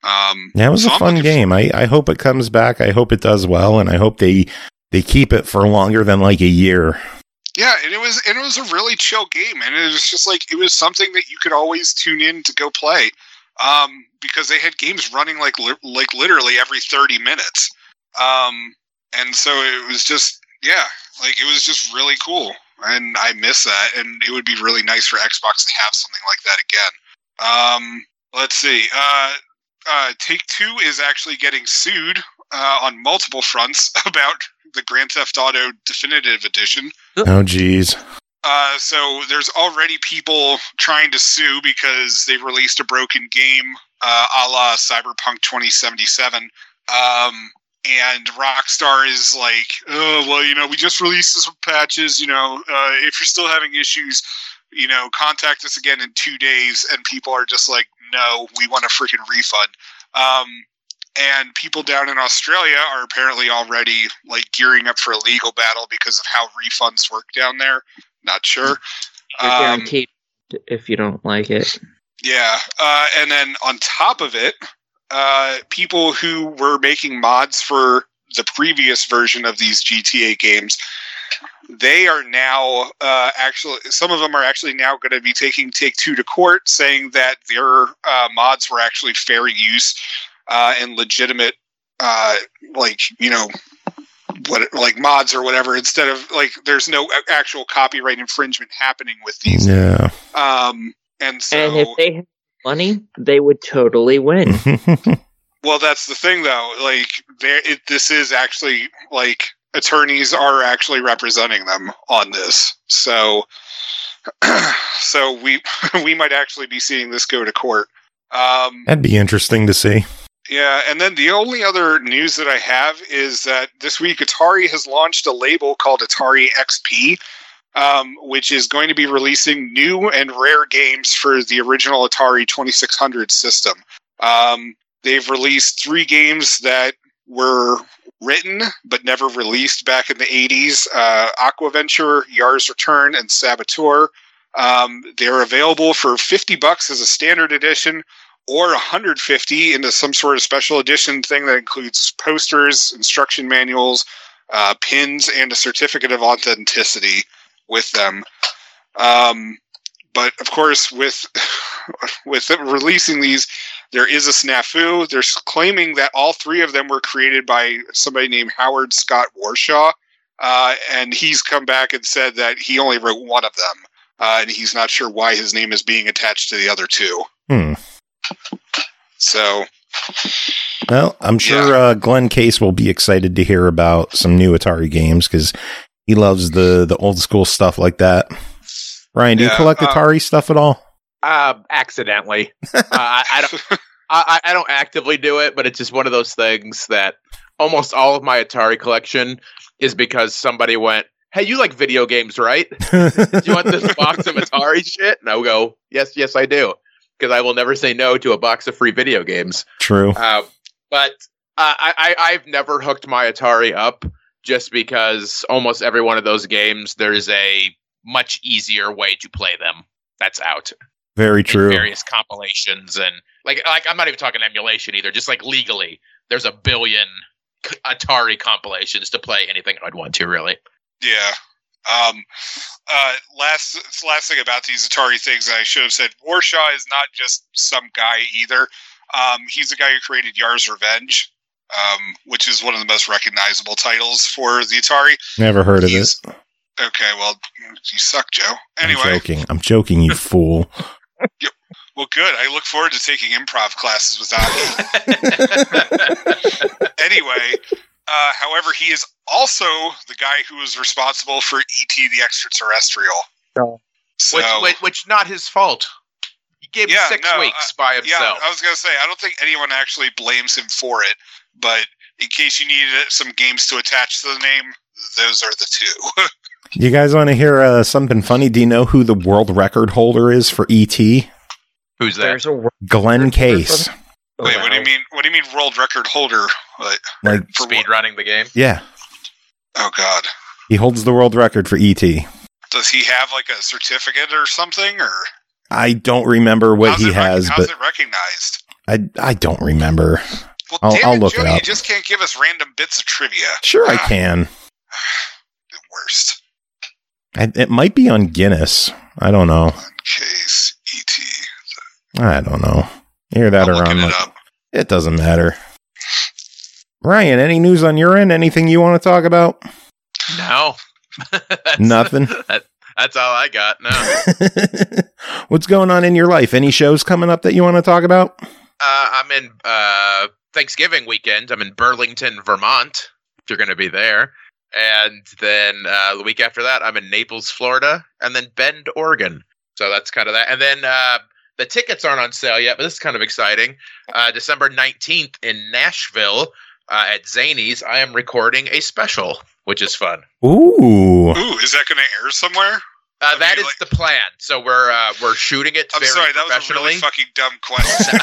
Yeah, it was a fun game. I hope it comes back. I hope it does well, and I hope they keep it for longer than like a year. Yeah, and it was a really chill game, and it was just like it was something that you could always tune in to go play, because they had games running like literally every 30 minutes, and so it was just it was just really cool, and I miss that, and it would be really nice for Xbox to have something like that again. Let's see, Take-Two is actually getting sued on multiple fronts about the Grand Theft Auto Definitive Edition. Oh, geez. So there's already people trying to sue because they released a broken game a la Cyberpunk 2077. And Rockstar is like, oh, well, we just released some patches, if you're still having issues, contact us again in 2 days. And people are just like, no, we want a freaking refund. And people down in Australia are apparently already like gearing up for a legal battle because of how refunds work down there. Not sure. You're guaranteed if you don't like it. Yeah. And then on top of it, people who were making mods for the previous version of these GTA games, they are now some of them are actually now going to be taking Take-Two to court, saying that their mods were actually fair use and legitimate, mods or whatever, instead of there's no actual copyright infringement happening with these. Yeah. And so, and if they had money, they would totally win. Well, that's the thing, though. This is actually attorneys are actually representing them on this. So we might actually be seeing this go to court. That'd be interesting to see. Yeah, and then the only other news that I have is that this week Atari has launched a label called Atari XP, which is going to be releasing new and rare games for the original Atari 2600 system. They've released 3 games that were written but never released back in the 80s, Aquaventure, Yar's Return, and Saboteur. They're available for $50 as a standard edition, or $150 into some sort of special edition thing that includes posters, instruction manuals, pins, and a certificate of authenticity with them. But of course, with releasing these, there is a snafu. They're claiming that all 3 of them were created by somebody named Howard Scott Warshaw, and he's come back and said that he only wrote one of them, and he's not sure why his name is being attached to the other 2. So, well, I'm sure Glenn Case will be excited to hear about some new Atari games because he loves the old school stuff like that. Ryan, do you collect Atari stuff at all? Accidentally. I don't actively do it, but it's just one of those things that almost all of my Atari collection is because somebody went, "Hey, you like video games, right? Do you want this box of Atari shit?" And I'll go, yes, I do. Because I will never say no to a box of free video games. True. But I've never hooked my Atari up just because almost every one of those games, there's a much easier way to play them. That's out. Very true. Various compilations and like I'm not even talking emulation either. Just like legally, there's a billion Atari compilations to play anything I'd want to, really. Yeah. Last thing about these Atari things, I should have said, Warshaw is not just some guy either. He's the guy who created Yar's Revenge, which is one of the most recognizable titles for the Atari. Never heard of it. Okay, well, you suck, Joe. Anyway. I'm joking, you fool. Yep. Well, good. I look forward to taking improv classes with Aki. Anyway, however, he is also the guy who was responsible for E.T. the Extraterrestrial. Oh. So, which not his fault. He gave him 6 weeks by himself. Yeah, I was going to say, I don't think anyone actually blames him for it, but in case you needed some games to attach to the name, those are the 2. You guys want to hear something funny? Do you know who the world record holder is for E.T.? Who's that? Glenn Case. Wait, what do you mean? What do you mean world record holder? Like speed running the game? Yeah. Oh God. He holds the world record for E.T. Does he have like a certificate or something? Or I don't remember what he has, how's but it recognized? I don't remember. Well, I'll look Jody, it up. you just can't give us random bits of trivia. Sure, I can. The worst. It might be on Guinness. I don't know. Case ET. I don't know. Either that I'm or looking on. it up. It doesn't matter. Ryan, any news on your end? Anything you want to talk about? No. Nothing. That's all I got. No. What's going on in your life? Any shows coming up that you want to talk about? I'm in Thanksgiving weekend. I'm in Burlington, Vermont, if you're going to be there. And then the week after that, I'm in Naples, Florida, and then Bend, Oregon. So that's kind of that. And then the tickets aren't on sale yet, but this is kind of exciting. December 19th in Nashville at Zany's, I am recording a special, which is fun. Ooh, is that going to air somewhere? That is the plan. So we're shooting it I'm very sorry, that was a professionally. really fucking dumb question.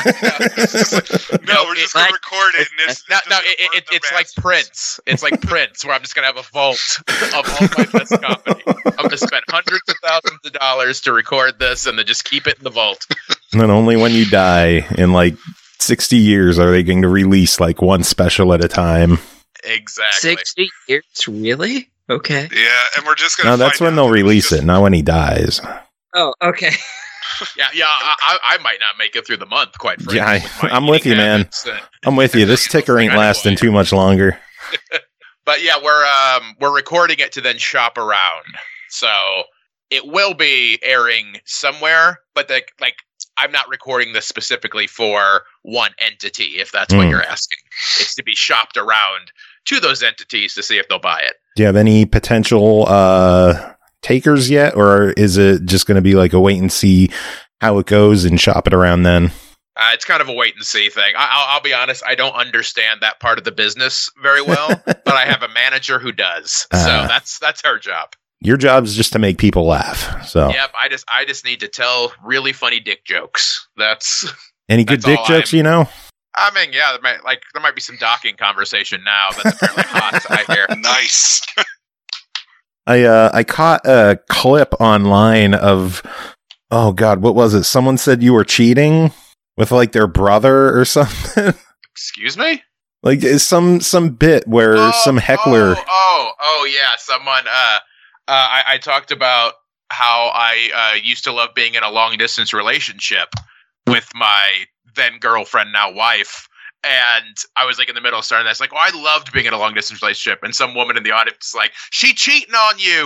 We're just going to record it. And It's like Prince. It's like Prince, where I'm just going to have a vault of all my best comedy. I'm going to spend hundreds of thousands of dollars to record this and then just keep it in the vault. and then only when you die in like 60 years are they going to release like one special at a time. Exactly. 60 years? Really? Okay. Yeah, and we're just going to No, that's when they'll release it, not when he dies. Oh, okay. Yeah. I might not make it through the month, quite frankly. Yeah, with my I'm with you, eating man. habits and- I'm with you. This ticker ain't lasting too much longer. But yeah, we're recording it to then shop around. So it will be airing somewhere, but I'm not recording this specifically for one entity, if that's what you're asking. It's to be shopped around to those entities to see if they'll buy it. Do you have any potential takers yet, or is it just going to be like a wait and see how it goes and shop it around then? It's kind of a wait and see thing. I'll be honest, I don't understand that part of the business very well, but I have a manager who does. So that's her job. Your job is just to make people laugh. So Yep, I just need to tell really funny dick jokes. Any good dick jokes, you know? I mean, yeah, there might be some docking conversation now. That's apparently hot, I hear. Nice. I caught a clip online of, oh God, what was it? Someone said you were cheating with like their brother or something. Excuse me? Like some bit where some heckler. Oh yeah, someone. I talked about how I used to love being in a long distance relationship with my then girlfriend, now wife. And I was like in the middle of starting this, like, oh, I loved being in a long distance relationship. And some woman in the audience was like, she cheating on you.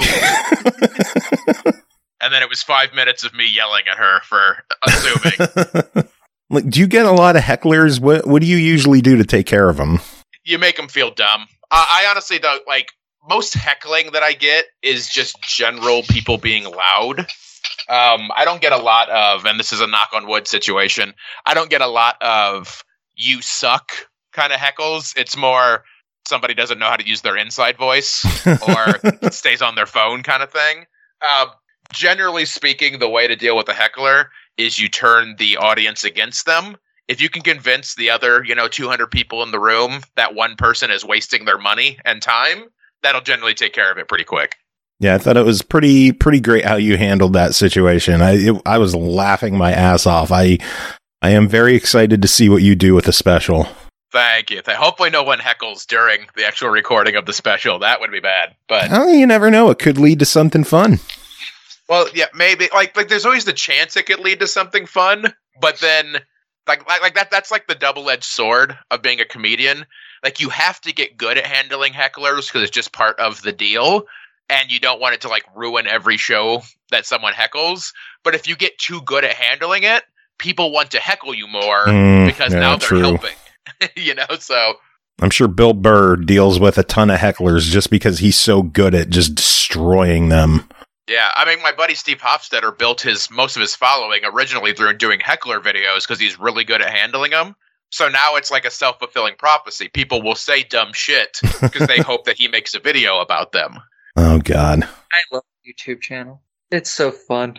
And then it was 5 minutes of me yelling at her for assuming. Like, do you get a lot of hecklers? What do you usually do to take care of them? You make them feel dumb. I honestly don't like most heckling that I get is just general people being loud. I don't get a lot of, and this is a knock on wood situation, I don't get a lot of you suck kind of heckles. It's more somebody doesn't know how to use their inside voice or stays on their phone kind of thing. Generally speaking, the way to deal with a heckler is you turn the audience against them. If you can convince the other, 200 people in the room that one person is wasting their money and time, that'll generally take care of it pretty quick. Yeah, I thought it was pretty great how you handled that situation. I was laughing my ass off. I am very excited to see what you do with the special. Thank you. Hopefully no one heckles during the actual recording of the special. That would be bad. But you never know. It could lead to something fun. Well, yeah, maybe. Like there's always the chance it could lead to something fun. But then, like that's like the double-edged sword of being a comedian. Like, you have to get good at handling hecklers because it's just part of the deal. And you don't want it to, like, ruin every show that someone heckles. But if you get too good at handling it, people want to heckle you more because now they're helping. So I'm sure Bill Burr deals with a ton of hecklers just because he's so good at just destroying them. Yeah, I mean, my buddy Steve Hofstetter built most of his following originally through doing heckler videos because he's really good at handling them. So now it's like a self-fulfilling prophecy. People will say dumb shit because they hope that he makes a video about them. Oh, God. I love the YouTube channel. It's so fun.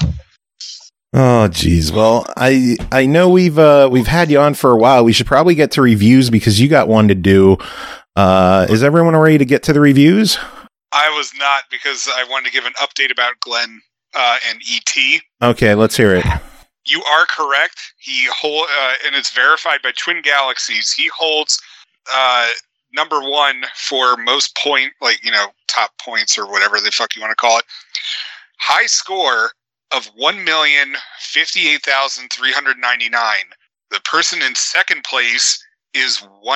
Oh, geez. Well, I know we've had you on for a while. We should probably get to reviews because you got one to do. Is everyone ready to get to the reviews? I was not, because I wanted to give an update about Glenn and E.T. Okay, let's hear it. You are correct. And it's verified by Twin Galaxies. He holds number one for most top points or whatever the fuck you want to call it. High score of 1,058,399. The person in second place is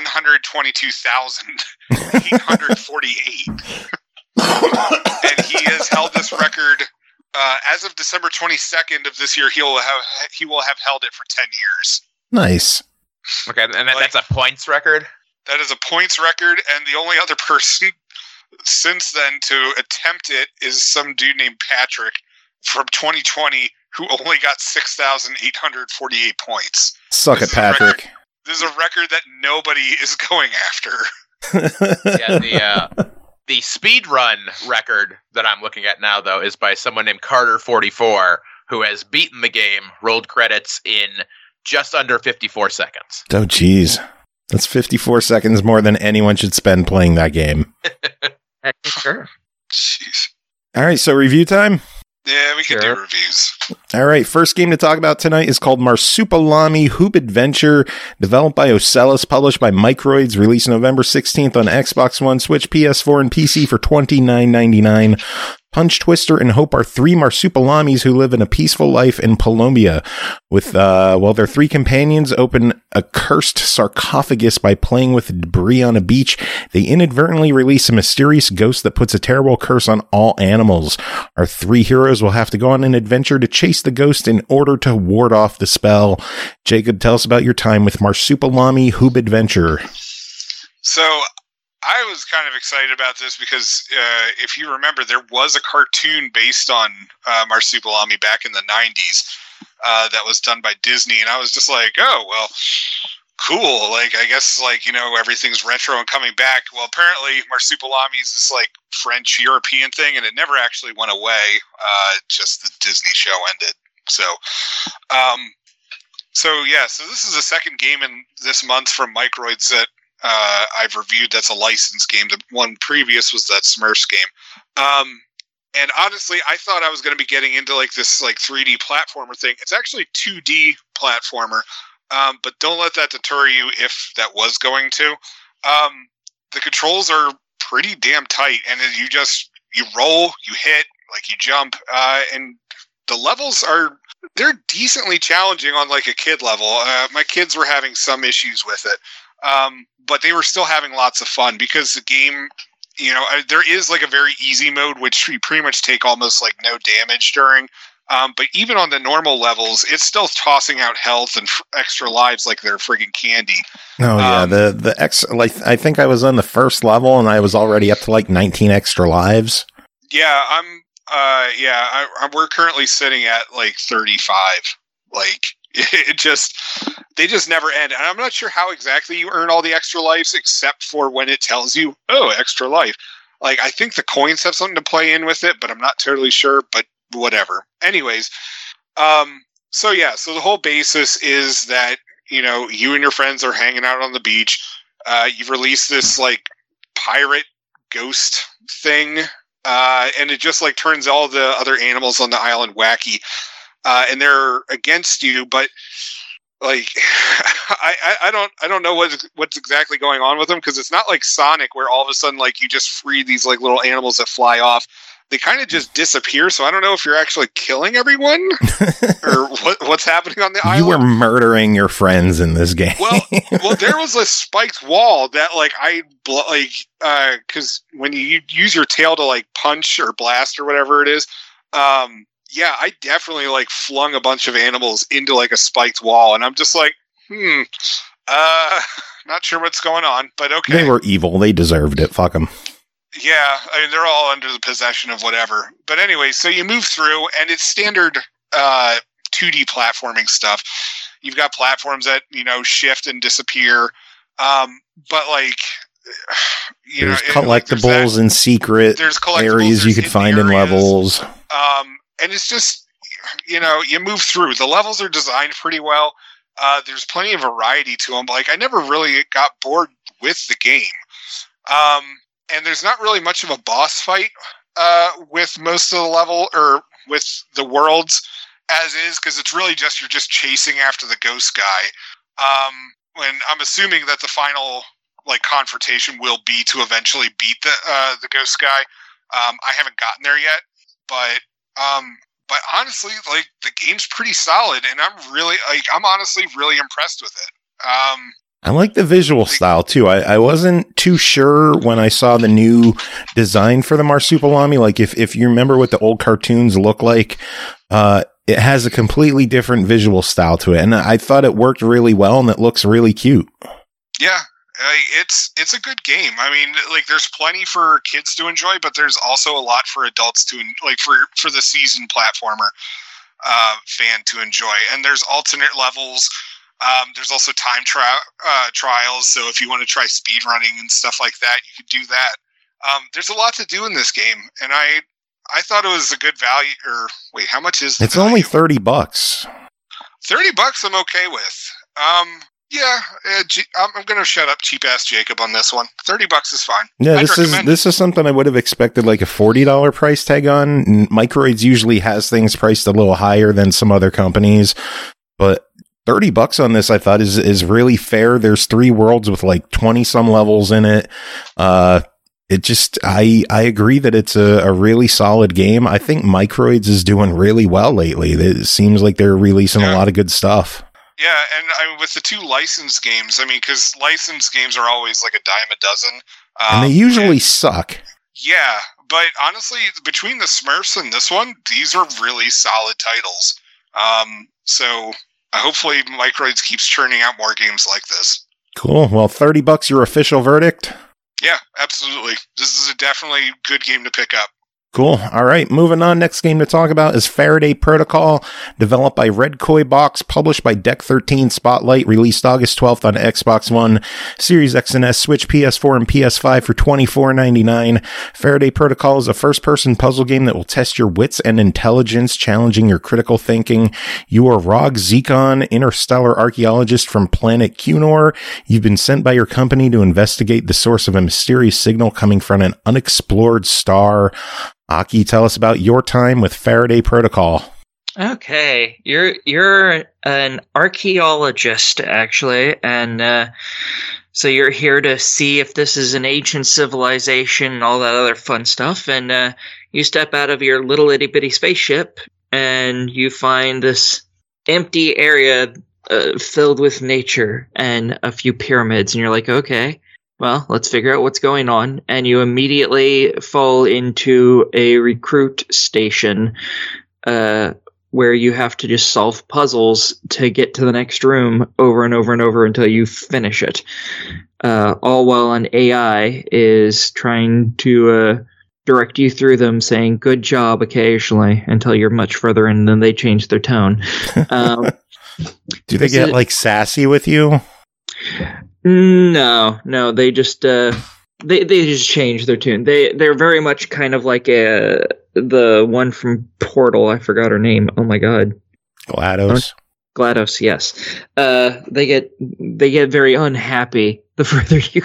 122,848. And he has held this record as of December 22nd of this year. He will have held it for 10 years. Nice. Okay, and that's a points record? That is a points record, and the only other person since then to attempt it is some dude named Patrick from 2020 who only got 6,848 points. Suck it, Patrick. This is a record that nobody is going after. Yeah, the speed run record that I'm looking at now, though, is by someone named Carter44, who has beaten the game, rolled credits in just under 54 seconds. Oh, geez. That's 54 seconds more than anyone should spend playing that game. Sure. Jeez. All right, so review time? Yeah, we can do reviews. All right, first game to talk about tonight is called Marsupilami Hoop Adventure, developed by Ocellus, published by Microids, released November 16th on Xbox One, Switch, PS4, and PC for $29.99. Punch, Twister, and Hope are three marsupilamis who live in a peaceful life in Colombia. With, their three companions open a cursed sarcophagus by playing with debris on a beach, they inadvertently release a mysterious ghost that puts a terrible curse on all animals. Our three heroes will have to go on an adventure to chase the ghost in order to ward off the spell. Jacob, tell us about your time with Marsupilami Hoop Adventure. So, I was kind of excited about this because if you remember, there was a cartoon based on Marsupilami back in the 90s that was done by Disney, and I was just like, oh, well, cool. Like, I guess, everything's retro and coming back. Well, apparently Marsupilami is this, French-European thing, and it never actually went away. Just the Disney show ended. So this is the second game in this month from Microids that I've reviewed that's a licensed game. The one previous was that Smurfs game. And honestly, I thought I was going to be getting into this 3D platformer thing. It's actually 2D platformer, but don't let that deter you if that was going to. The controls are pretty damn tight, and you roll, you hit, you jump, and the levels they're decently challenging on a kid level. My kids were having some issues with it. But they were still having lots of fun because the game, there is a very easy mode, which you pretty much take almost no damage during. But even on the normal levels, it's still tossing out health and extra lives like they're friggin' candy. Oh yeah, I think I was on the first level and I was already up to 19 extra lives. Yeah, we're currently sitting at 35. They just never end. And I'm not sure how exactly you earn all the extra lives except for when it tells you, oh, extra life. I think the coins have something to play in with it, but I'm not totally sure, but whatever. Anyways, so the whole basis is that, you and your friends are hanging out on the beach. You've released this pirate ghost thing, and it just turns all the other animals on the island wacky. And they're against you, but I don't know what's exactly going on with them, because it's not like Sonic where all of a sudden you just free these little animals that fly off. They kind of just disappear, so I don't know if you're actually killing everyone or what's happening on the island. You were murdering your friends in this game. Well, there was a spiked wall that because when you use your tail to punch or blast or whatever it is. Yeah, I definitely flung a bunch of animals into a spiked wall, and I'm just not sure what's going on, but okay. They were evil. They deserved it. Fuck them. Yeah, I mean, they're all under the possession of whatever. But anyway, so you move through, and it's standard 2D platforming stuff. You've got platforms that, shift and disappear, but there's collectibles and secret areas you could find in levels. And it's just, you move through. The levels are designed pretty well. There's plenty of variety to them. I never really got bored with the game. And there's not really much of a boss fight with most of the level or with the worlds. as is, because it's really just you're just chasing after the ghost guy. When I'm assuming that the final confrontation will be to eventually beat the ghost guy. I haven't gotten there yet, but honestly, the game's pretty solid, and I'm honestly really impressed with it. I like the visual style too. I wasn't too sure when I saw the new design for the Marsupilami. Like if you remember what the old cartoons look like, it has a completely different visual style to it, and I thought it worked really well, and it looks really cute. Yeah, it's a good game. I mean, there's plenty for kids to enjoy, but there's also a lot for adults to for the seasoned platformer fan to enjoy. And there's alternate levels. There's also time trials, so if you want to try speed running and stuff like that, you could do that. There's a lot to do in this game, and I thought it was a good value. Or wait, how much is it's only $30. $30 I'm okay with. Yeah, I'm going to shut up, cheap ass Jacob, on this one. $30 is fine. Yeah, this is something I would have expected like a $40 price tag on. Microids usually has things priced a little higher than some other companies, but $30 on this I thought is really fair. There's 3 worlds with 20 some levels in it. It just I agree that it's a really solid game. I think Microids is doing really well lately. It seems like they're releasing a lot of good stuff. Yeah, and with the 2 licensed games, because licensed games are always a dime a dozen. And they usually suck. Yeah, but honestly, between the Smurfs and this one, these are really solid titles. So hopefully Microids keeps churning out more games like this. Cool. Well, $30 your official verdict? Yeah, absolutely. This is a definitely good game to pick up. Cool. All right. Moving on. Next game to talk about is Faraday Protocol, developed by Red Koi Box, published by Deck 13 Spotlight, released August 12th on Xbox One, Series X and S, Switch, PS4, and PS5 for $24.99. Faraday Protocol is a first-person puzzle game that will test your wits and intelligence, challenging your critical thinking. You are Rog Zekon, interstellar archaeologist from planet Cunor. You've been sent by your company to investigate the source of a mysterious signal coming from an unexplored star. Aki, tell us about your time with Faraday Protocol. Okay, you're an archaeologist, actually, and so you're here to see if this is an ancient civilization and all that other fun stuff, and you step out of your little itty-bitty spaceship, and you find this empty area filled with nature and a few pyramids, and you're like, okay, well, let's figure out what's going on. And you immediately fall into a recruit station where you have to just solve puzzles to get to the next room over and over and over until you finish it. All while an AI is trying to direct you through them, saying, good job occasionally, until you're much further in and then they change their tone. Do they get sassy with you? No, they just they just change their tune. They're very much kind of like the one from Portal. I forgot her name. Oh my god, GLaDOS. Yes. They get very unhappy the further you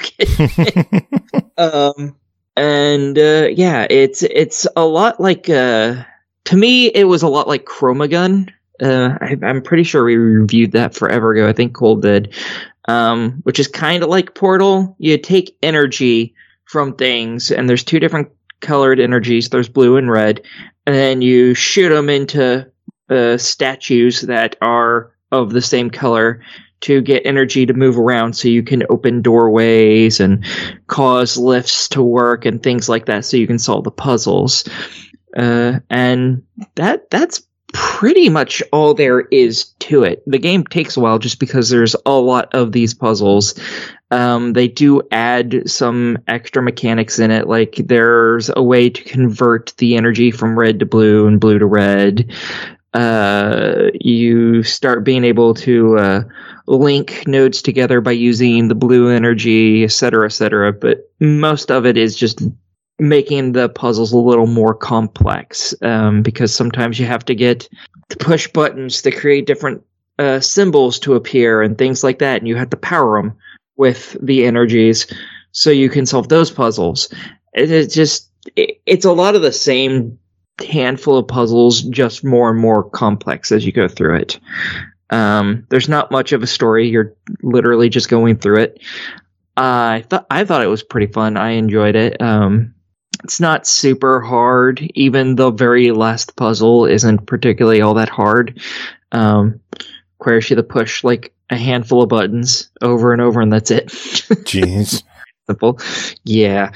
get. Yeah, it's a lot like to me it was a lot like Chromagun. I'm pretty sure we reviewed that forever ago. I think Cole did. Which is kind of like Portal. You take energy from things, and there's 2 different colored energies. There's blue and red, and then you shoot them into statues that are of the same color to get energy to move around, so you can open doorways and cause lifts to work and things like that, so you can solve the puzzles. And that's pretty much all there is to it. The game takes a while just because there's a lot of these puzzles. They do add some extra mechanics in it, like there's a way to convert the energy from red to blue and blue to red. You start being able to link nodes together by using the blue energy, etc., but most of it is just making the puzzles a little more complex, because sometimes you have to push buttons to create different symbols to appear and things like that, and you have to power them with the energies so you can solve those puzzles. It's a lot of the same handful of puzzles, just more and more complex as you go through it. There's not much of a story. You're literally just going through it. I thought it was pretty fun. I enjoyed it. It's not super hard. Even the very last puzzle isn't particularly all that hard. Requires you to push like a handful of buttons over and over, and that's it. Jeez. Simple. Yeah.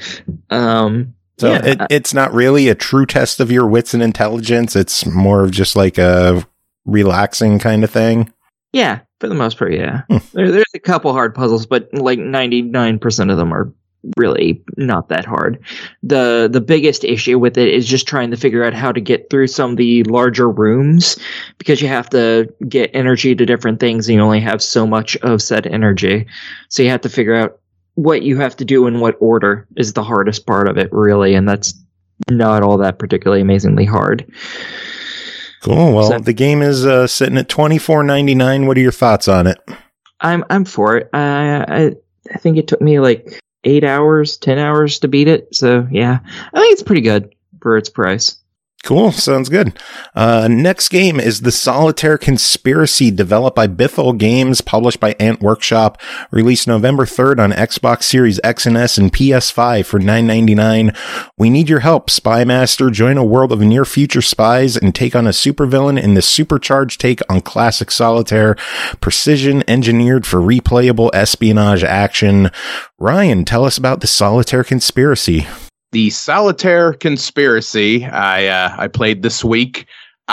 It's not really a true test of your wits and intelligence. It's more of just like a relaxing kind of thing. Yeah, for the most part, yeah. There's a couple hard puzzles, but like 99% of them are really not that hard. The biggest issue with it is just trying to figure out how to get through some of the larger rooms, because you have to get energy to different things and you only have so much of said energy. So you have to figure out what you have to do in what order is the hardest part of it, really, and that's not all that particularly amazingly hard. Cool. Well, the game is sitting at $24.99. What are your thoughts on it? I'm for it. I think it took me like 8 hours, 10 hours to beat it. So yeah, I think it's pretty good for its price. Cool. Sounds good. Next game is The Solitaire Conspiracy, developed by Bithell Games, published by Ant Workshop, released November 3rd on Xbox Series X and S and PS5 for $9.99. We need your help, Spy Master. Join a world of near-future spies and take on a supervillain in the supercharged take on classic Solitaire, precision engineered for replayable espionage action. Ryan, tell us about The Solitaire Conspiracy. The Solitaire Conspiracy, I played this week.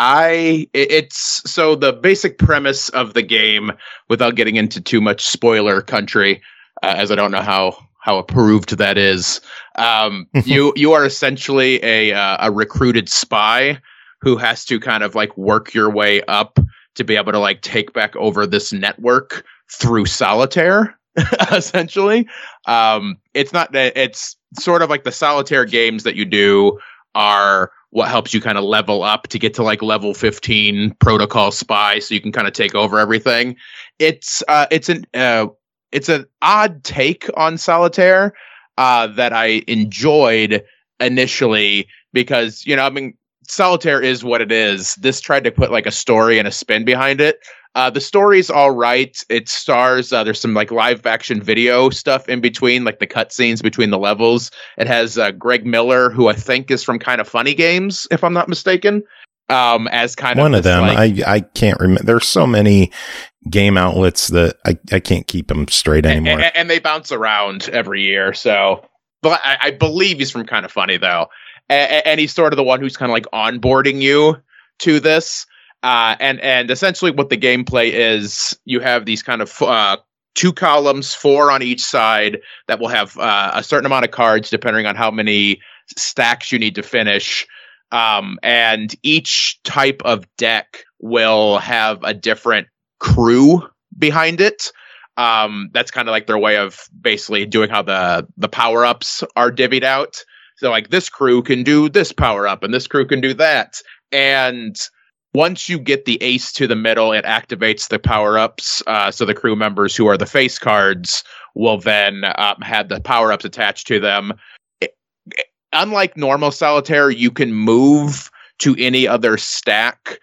So the basic premise of the game, without getting into too much spoiler country, as I don't know how approved that is, you are essentially a recruited spy who has to kind of like work your way up to be able to like take back over this network through solitaire. Essentially, it's sort of like the solitaire games that you do are what helps you kind of level up to get to like level 15 protocol spy, so you can kind of take over everything. It's an odd take on solitaire that I enjoyed initially, because solitaire is what it is. This tried to put like a story and a spin behind it. The story's all right. It stars, there's some like live action video stuff in between, like the cutscenes between the levels. It has Greg Miller, who I think is from Kind of Funny Games, if I'm not mistaken, as kind of one of them. Like, I can't remember. There's so many game outlets that I can't keep them straight anymore. And they bounce around every year. So, but I believe he's from Kind of Funny though. And he's sort of the one who's kind of like onboarding you to this. And essentially what the gameplay is, you have these kind of 2 columns, 4 on each side, that will have a certain amount of cards depending on how many stacks you need to finish. And each type of deck will have a different crew behind it. That's kind of like their way of basically doing how the power-ups are divvied out. So like this crew can do this power-up and this crew can do that. And once you get the ace to the middle, it activates the power-ups. So the crew members who are the face cards will then have the power-ups attached to them. Unlike normal solitaire, you can move to any other stack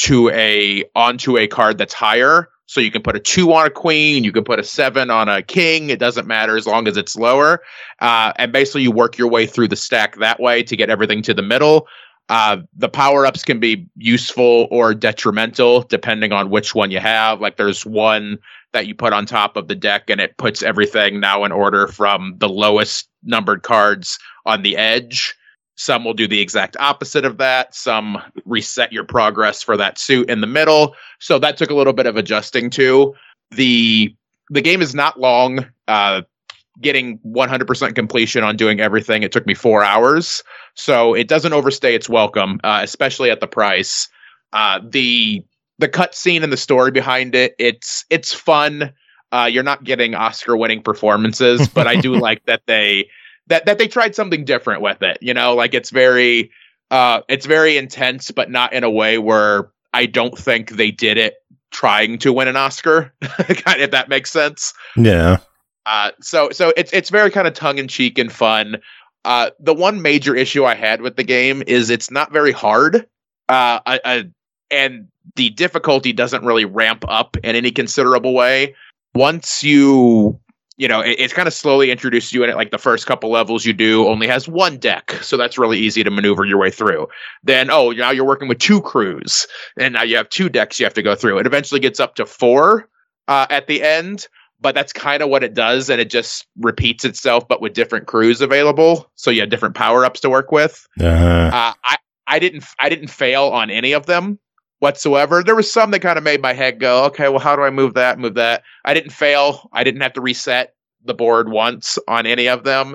onto a card that's higher. So you can put a 2 on a queen, you can put a 7 on a king. It doesn't matter as long as it's lower. And basically you work your way through the stack that way to get everything to the middle. The power-ups can be useful or detrimental depending on which one you have. Like there's one that you put on top of the deck and it puts everything now in order from the lowest numbered cards on the edge. Some will do the exact opposite of that. Some reset your progress for that suit in the middle. So that took a little bit of adjusting to. The game is not long. Getting 100% completion on doing everything, it took me 4 hours. So it doesn't overstay its welcome, especially at the price. The cutscene and the story behind it, it's fun. You're not getting Oscar-winning performances, but I do like that they tried something different with it. Like it's very intense, but not in a way where I don't think they did it trying to win an Oscar, if that makes sense. Yeah. So it's very kind of tongue in cheek and fun. The one major issue I had with the game is it's not very hard, and the difficulty doesn't really ramp up in any considerable way. Once it's kind of slowly introduced you in it. Like the first couple levels you do only has one deck, so that's really easy to maneuver your way through. Then, now you're working with 2 crews, and now you have 2 decks you have to go through. It eventually gets up to 4 at the end, but that's kind of what it does, and it just repeats itself, but with different crews available, so you have different power-ups to work with. I didn't fail on any of them whatsoever. There was some that kind of made my head go, okay, well, how do I move that? I didn't fail. I didn't have to reset the board once on any of them.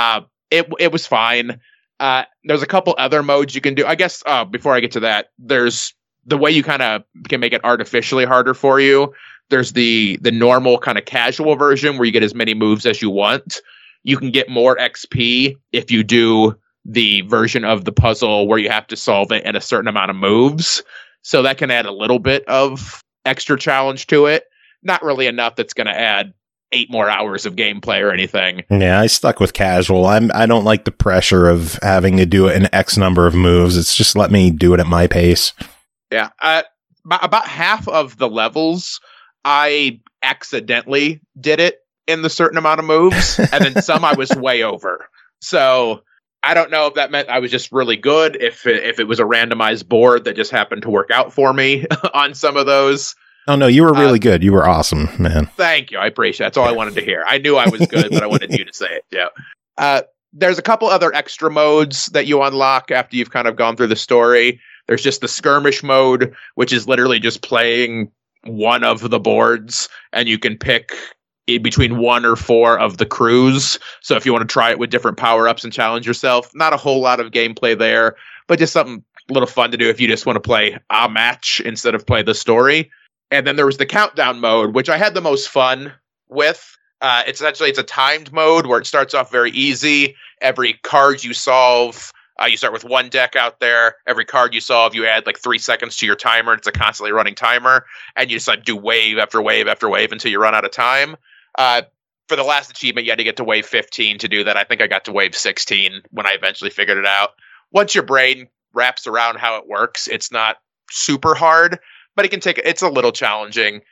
It was fine. There's a couple other modes you can do. I guess before I get to that, there's the way you kind of can make it artificially harder for you. There's the normal kind of casual version where you get as many moves as you want. You can get more XP if you do the version of the puzzle where you have to solve it in a certain amount of moves. So that can add a little bit of extra challenge to it. Not really enough that's going to add 8 more hours of gameplay or anything. Yeah, I stuck with casual. I don't like the pressure of having to do it in X number of moves. It's just let me do it at my pace. Yeah. About half of the levels, I accidentally did it in the certain amount of moves, and then some I was way over. So I don't know if that meant I was just really good, if it was a randomized board that just happened to work out for me on some of those. Oh, no, you were really good. You were awesome, man. Thank you. I appreciate it. That's all I wanted to hear. I knew I was good, but I wanted you to say it. Yeah. There's a couple other extra modes that you unlock after you've kind of gone through the story. There's just the skirmish mode, which is literally just playing one of the boards, and you can pick between 1 or 4 of the crews. So if you want to try it with different power-ups and challenge yourself, not a whole lot of gameplay there, but just something a little fun to do if you just want to play a match instead of play the story. And then there was the countdown mode, which I had the most fun with. It's a timed mode where it starts off very easy. Every card you solve, you start with 1 deck out there. Every card you solve, you add like 3 seconds to your timer. It's a constantly running timer. And you just like do wave after wave after wave until you run out of time. For the last achievement, you had to get to wave 15 to do that. I think I got to wave 16 when I eventually figured it out. Once your brain wraps around how it works, it's not super hard, but it's a little challenging.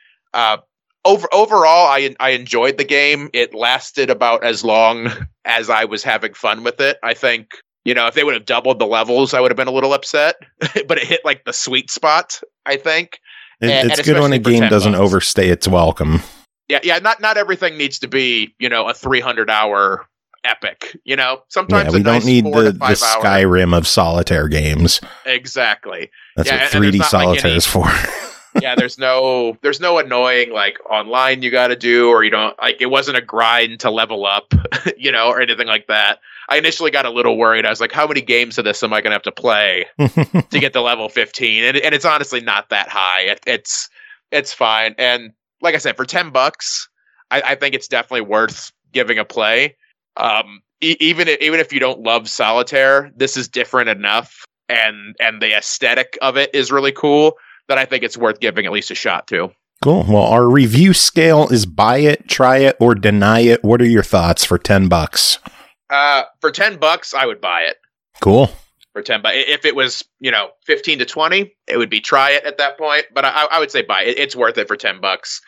Overall, I enjoyed the game. It lasted about as long as I was having fun with it. I think, if they would have doubled the levels, I would have been a little upset, but it hit like the sweet spot, I think. It's good when a game doesn't overstay its welcome. Yeah. Not everything needs to be, a 300-hour epic. Sometimes we don't need the Skyrim of solitaire games. Exactly. That's what 3D solitaire is for. Yeah, there's no annoying like online you got to do, or you don't like. It wasn't a grind to level up, or anything like that. I initially got a little worried. I was like, how many games of this am I going to have to play to get to level 15? And it's honestly not that high. It's fine. And like I said, for $10, I think it's definitely worth giving a play. Even if you don't love solitaire, this is different enough, and the aesthetic of it is really cool that I think it's worth giving at least a shot to. Cool. Well, our review scale is buy it, try it, or deny it. What are your thoughts for $10? For $10, I would buy it. Cool. For $10, if it was 15 to 20, it would be try it at that point. But I would say buy it. It's worth it for $10.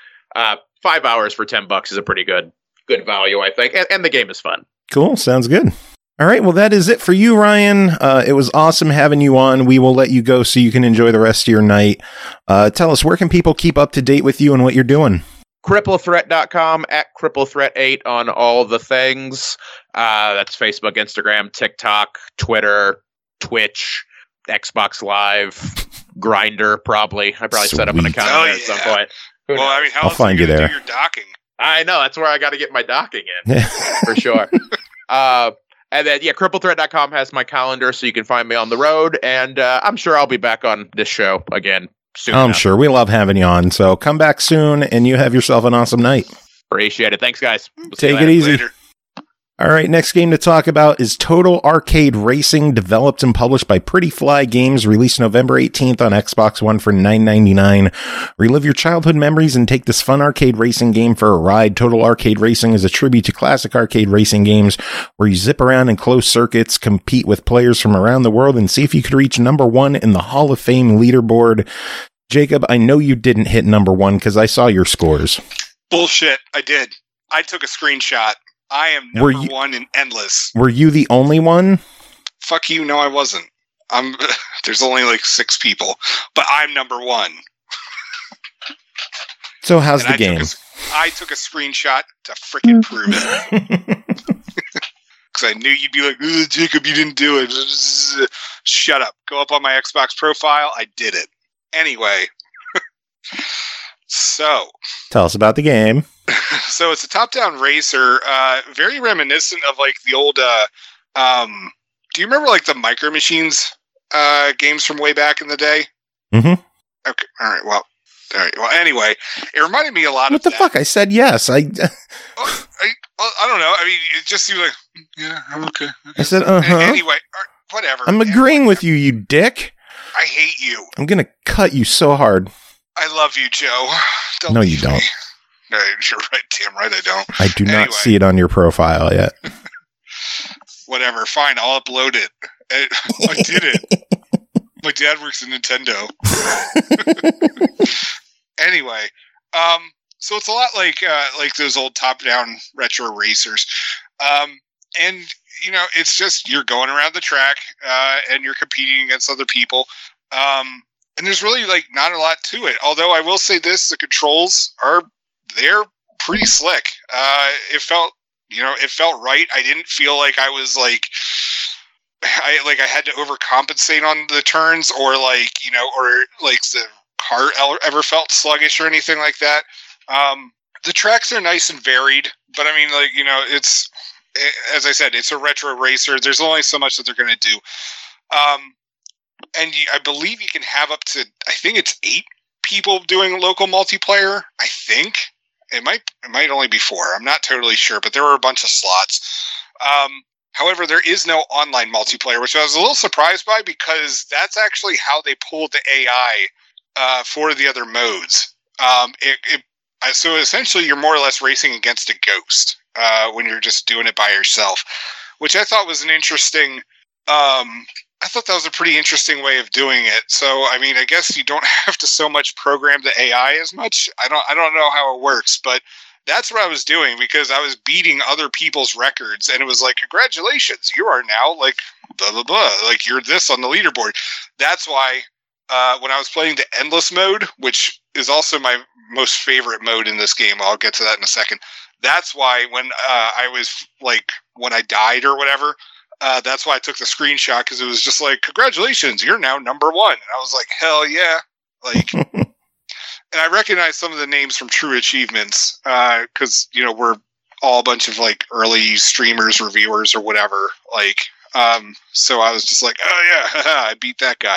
5 hours for $10 is a pretty good value, I think, and the game is fun. Cool. Sounds good. All right. Well, that is it for you, Ryan. It was awesome having you on. We will let you go so you can enjoy the rest of your night. Tell us, where can people keep up to date with you and what you're doing? CrippleThreat.com, at CrippleThreat8 on all the things. That's Facebook, Instagram, TikTok, Twitter, Twitch, Xbox Live, Grindr, probably. I probably set up an account there at some point. Well, how I'll find you there. Do your docking? I know. That's where I got to get my docking in, for sure. And then, CrippleThreat.com has my calendar, so you can find me on the road. And I'm sure I'll be back on this show again soon. I'm sure. We love having you on. So come back soon, and you have yourself an awesome night. Appreciate it. Thanks, guys. Take it easy. Later. All right, next game to talk about is Total Arcade Racing, developed and published by Pretty Fly Games, released November 18th on Xbox One for $9.99. Relive your childhood memories and take this fun arcade racing game for a ride. Total Arcade Racing is a tribute to classic arcade racing games where you zip around in closed circuits, compete with players from around the world, and see if you could reach number one in the Hall of Fame leaderboard. Jacob, I know you didn't hit number one because I saw your scores. Bullshit, I did. I took a screenshot. I am number one in Endless. Were you the only one? Fuck you, no I wasn't. There's only like 6 people, but I'm number one. So how's the game? I took a screenshot to frickin' prove it. Because I knew you'd be like, Jacob, you didn't do it. Shut up. Go up on my Xbox profile. I did it. Anyway. So. Tell us about the game. So it's a top-down racer, very reminiscent of like the old, do you remember like the Micro Machines games from way back in the day? Mm-hmm. Okay, all right, well, anyway, it reminded me a lot of what the fuck? I said yes. I don't know. I mean, it just seemed like, yeah, I'm okay. I said, uh-huh. Anyway, whatever. I'm agreeing with you, you dick. I hate you. I'm gonna cut you so hard. I love you, Joe. No, you don't. No, you're right. Damn right I don't. I do not see it on your profile yet. Whatever. Fine. I'll upload it. I did it. My dad works at Nintendo. Anyway, so it's a lot like those old top-down retro racers. And, you know, it's just you're going around the track and you're competing against other people. And there's really like not a lot to it. Although I will say this, the controls they're pretty slick. It felt right. I didn't feel like I was like I had to overcompensate on the turns or like the car ever felt sluggish or anything like that. The tracks are nice and varied, but I mean, like, you know, it's, as I said, it's a retro racer. There's only so much that they're going to do. And I believe you can have up to, I think it's 8 people doing local multiplayer. I think it might only be 4. I'm not totally sure, but there were a bunch of slots. However, there is no online multiplayer, which I was a little surprised by because that's actually how they pulled the AI for the other modes. So essentially, you're more or less racing against a ghost when you're just doing it by yourself, which I thought was an interesting. I thought that was a pretty interesting way of doing it. So, I mean, I guess you don't have to so much program the AI as much. I don't know how it works, but that's what I was doing because I was beating other people's records, and it was like, congratulations, you are now like blah blah blah, like you're this on the leaderboard. That's why when I was playing the endless mode, which is also my most favorite mode in this game, I'll get to that in a second. That's why when I was like when I died or whatever. That's why I took the screenshot because it was just like, congratulations, you're now number 1. And I was like, hell yeah. Like, and I recognized some of the names from True Achievements because, you know, we're all a bunch of like early streamers, reviewers or whatever. Like, so I was just like, oh yeah, I beat that guy.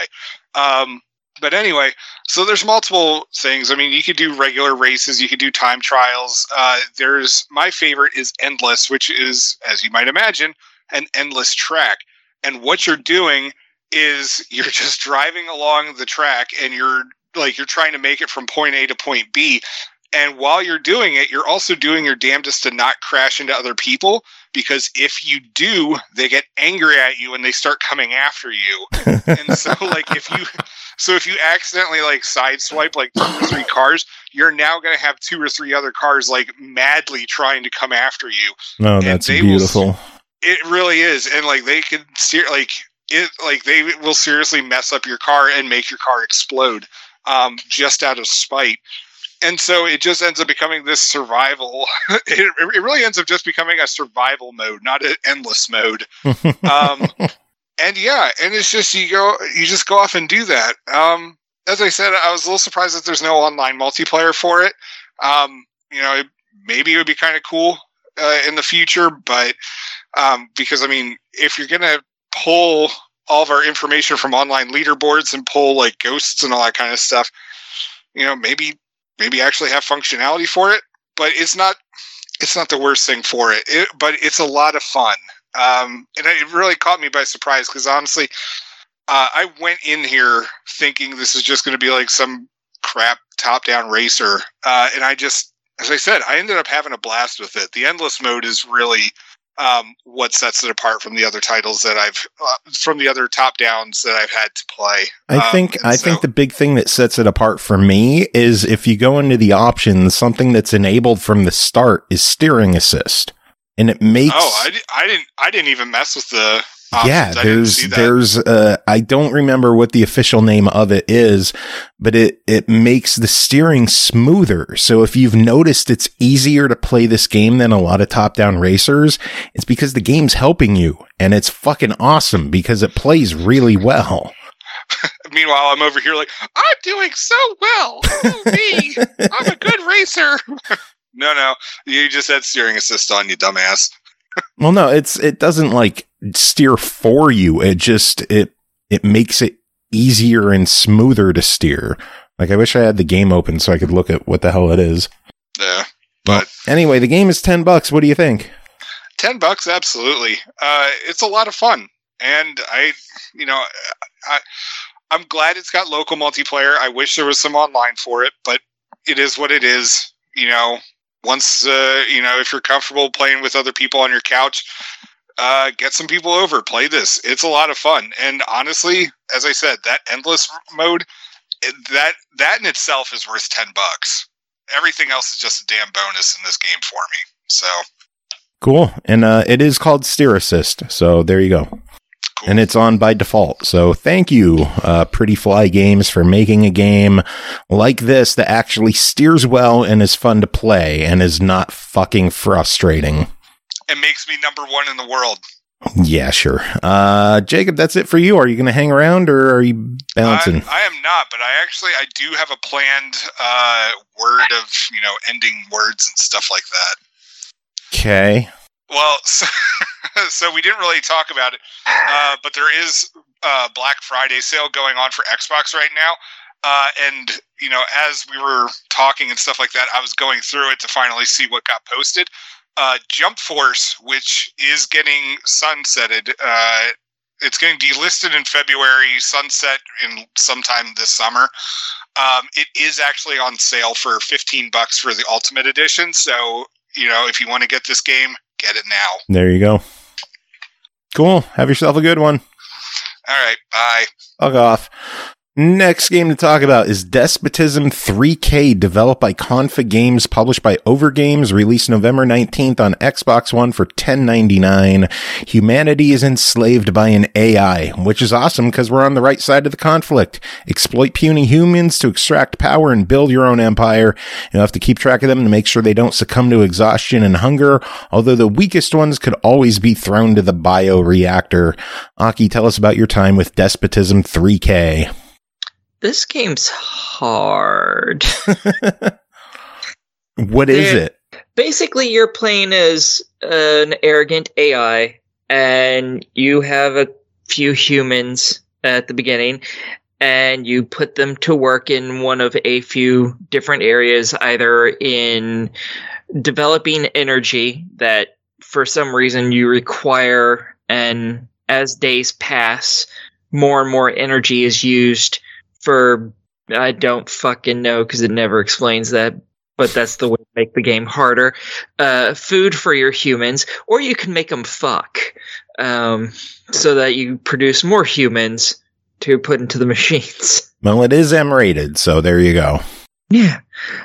But anyway, so there's multiple things. I mean, you could do regular races. You could do time trials. My favorite is Endless, which is, as you might imagine, an endless track. And what you're doing is you're just driving along the track and you're trying to make it from point A to point B. And while you're doing it, you're also doing your damnedest to not crash into other people, because if you do, they get angry at you and they start coming after you. And so like if you accidentally like sideswipe like 2 or 3 cars, you're now going to have 2 or 3 other cars like madly trying to come after you. Oh, that's beautiful. It really is. And like they can steer they will seriously mess up your car and make your car explode just out of spite. And so it just ends up becoming this survival. It really ends up just becoming a survival mode, not an endless mode. And yeah, and it's just you just go off and do that. As I said, I was a little surprised that there's no online multiplayer for it. You know, maybe it would be kind of cool in the future, but because I mean, if you're gonna pull all of our information from online leaderboards and pull like ghosts and all that kind of stuff, you know, maybe actually have functionality for it. But it's not it's not the worst thing for it, but it's a lot of fun. And it really caught me by surprise because honestly, I went in here thinking this is just going to be like some crap top-down racer. And I just, as I said, I ended up having a blast with it. The endless mode is really what sets it apart from the other titles that from the other top-downs that I've had to play. I think the big thing that sets it apart for me is if you go into the options, something that's enabled from the start is steering assist. And it makes... Oh, I didn't even mess with the options. Yeah, there's I don't remember what the official name of it is, but it makes the steering smoother. So if you've noticed it's easier to play this game than a lot of top-down racers, it's because the game's helping you. And it's fucking awesome because it plays really well. Meanwhile, I'm over here like, I'm doing so well. Oh, me. I'm a good racer. No, you just had steering assist on, you dumbass. Well, no, it doesn't like steer for you. It just it makes it easier and smoother to steer. Like I wish I had the game open so I could look at what the hell it is. Yeah, but anyway, the game is $10. What do you think? $10, absolutely. It's a lot of fun, and I'm glad it's got local multiplayer. I wish there was some online for it, but it is what it is. Once, if you're comfortable playing with other people on your couch, get some people over, play this. It's a lot of fun. And honestly, as I said, that endless mode, that in itself is worth $10. Everything else is just a damn bonus in this game for me. So cool. And it is called Steer Assist. So there you go. Cool. And it's on by default. So thank you, Pretty Fly Games, for making a game like this that actually steers well and is fun to play and is not fucking frustrating. It makes me #1 in the world. Yeah, sure. Jacob, that's it for you. Are you going to hang around or are you bouncing? I am not, but I do have a planned word of, ending words and stuff like that. Okay. Well, so we didn't really talk about it, but there is a Black Friday sale going on for Xbox right now. And, as we were talking and stuff like that, I was going through it to finally see what got posted. Jump Force, which is getting sunsetted, it's getting delisted in February, sunset in sometime this summer. It is actually on sale for $15 for the Ultimate Edition. So, if you want to get this game, get it now. There you go. Cool. Have yourself a good one. All right. Bye. Fuck off. Next game to talk about is Despotism 3K, developed by Config Games, published by Overgames, released November 19th on Xbox One for $10.99. Humanity is enslaved by an AI, which is awesome because we're on the right side of the conflict. Exploit puny humans to extract power and build your own empire. You'll have to keep track of them to make sure they don't succumb to exhaustion and hunger, although the weakest ones could always be thrown to the bioreactor. Aki, tell us about your time with Despotism 3K. This game's hard. What is it? Basically, you're playing as an arrogant AI, and you have a few humans at the beginning, and you put them to work in one of a few different areas, either in developing energy that for some reason you require, and as days pass, more and more energy is used for, I don't fucking know because it never explains that, but that's the way to make the game harder. Food for your humans, or you can make them fuck, so that you produce more humans to put into the machines. Well, it is M-rated, so there you go. Yeah.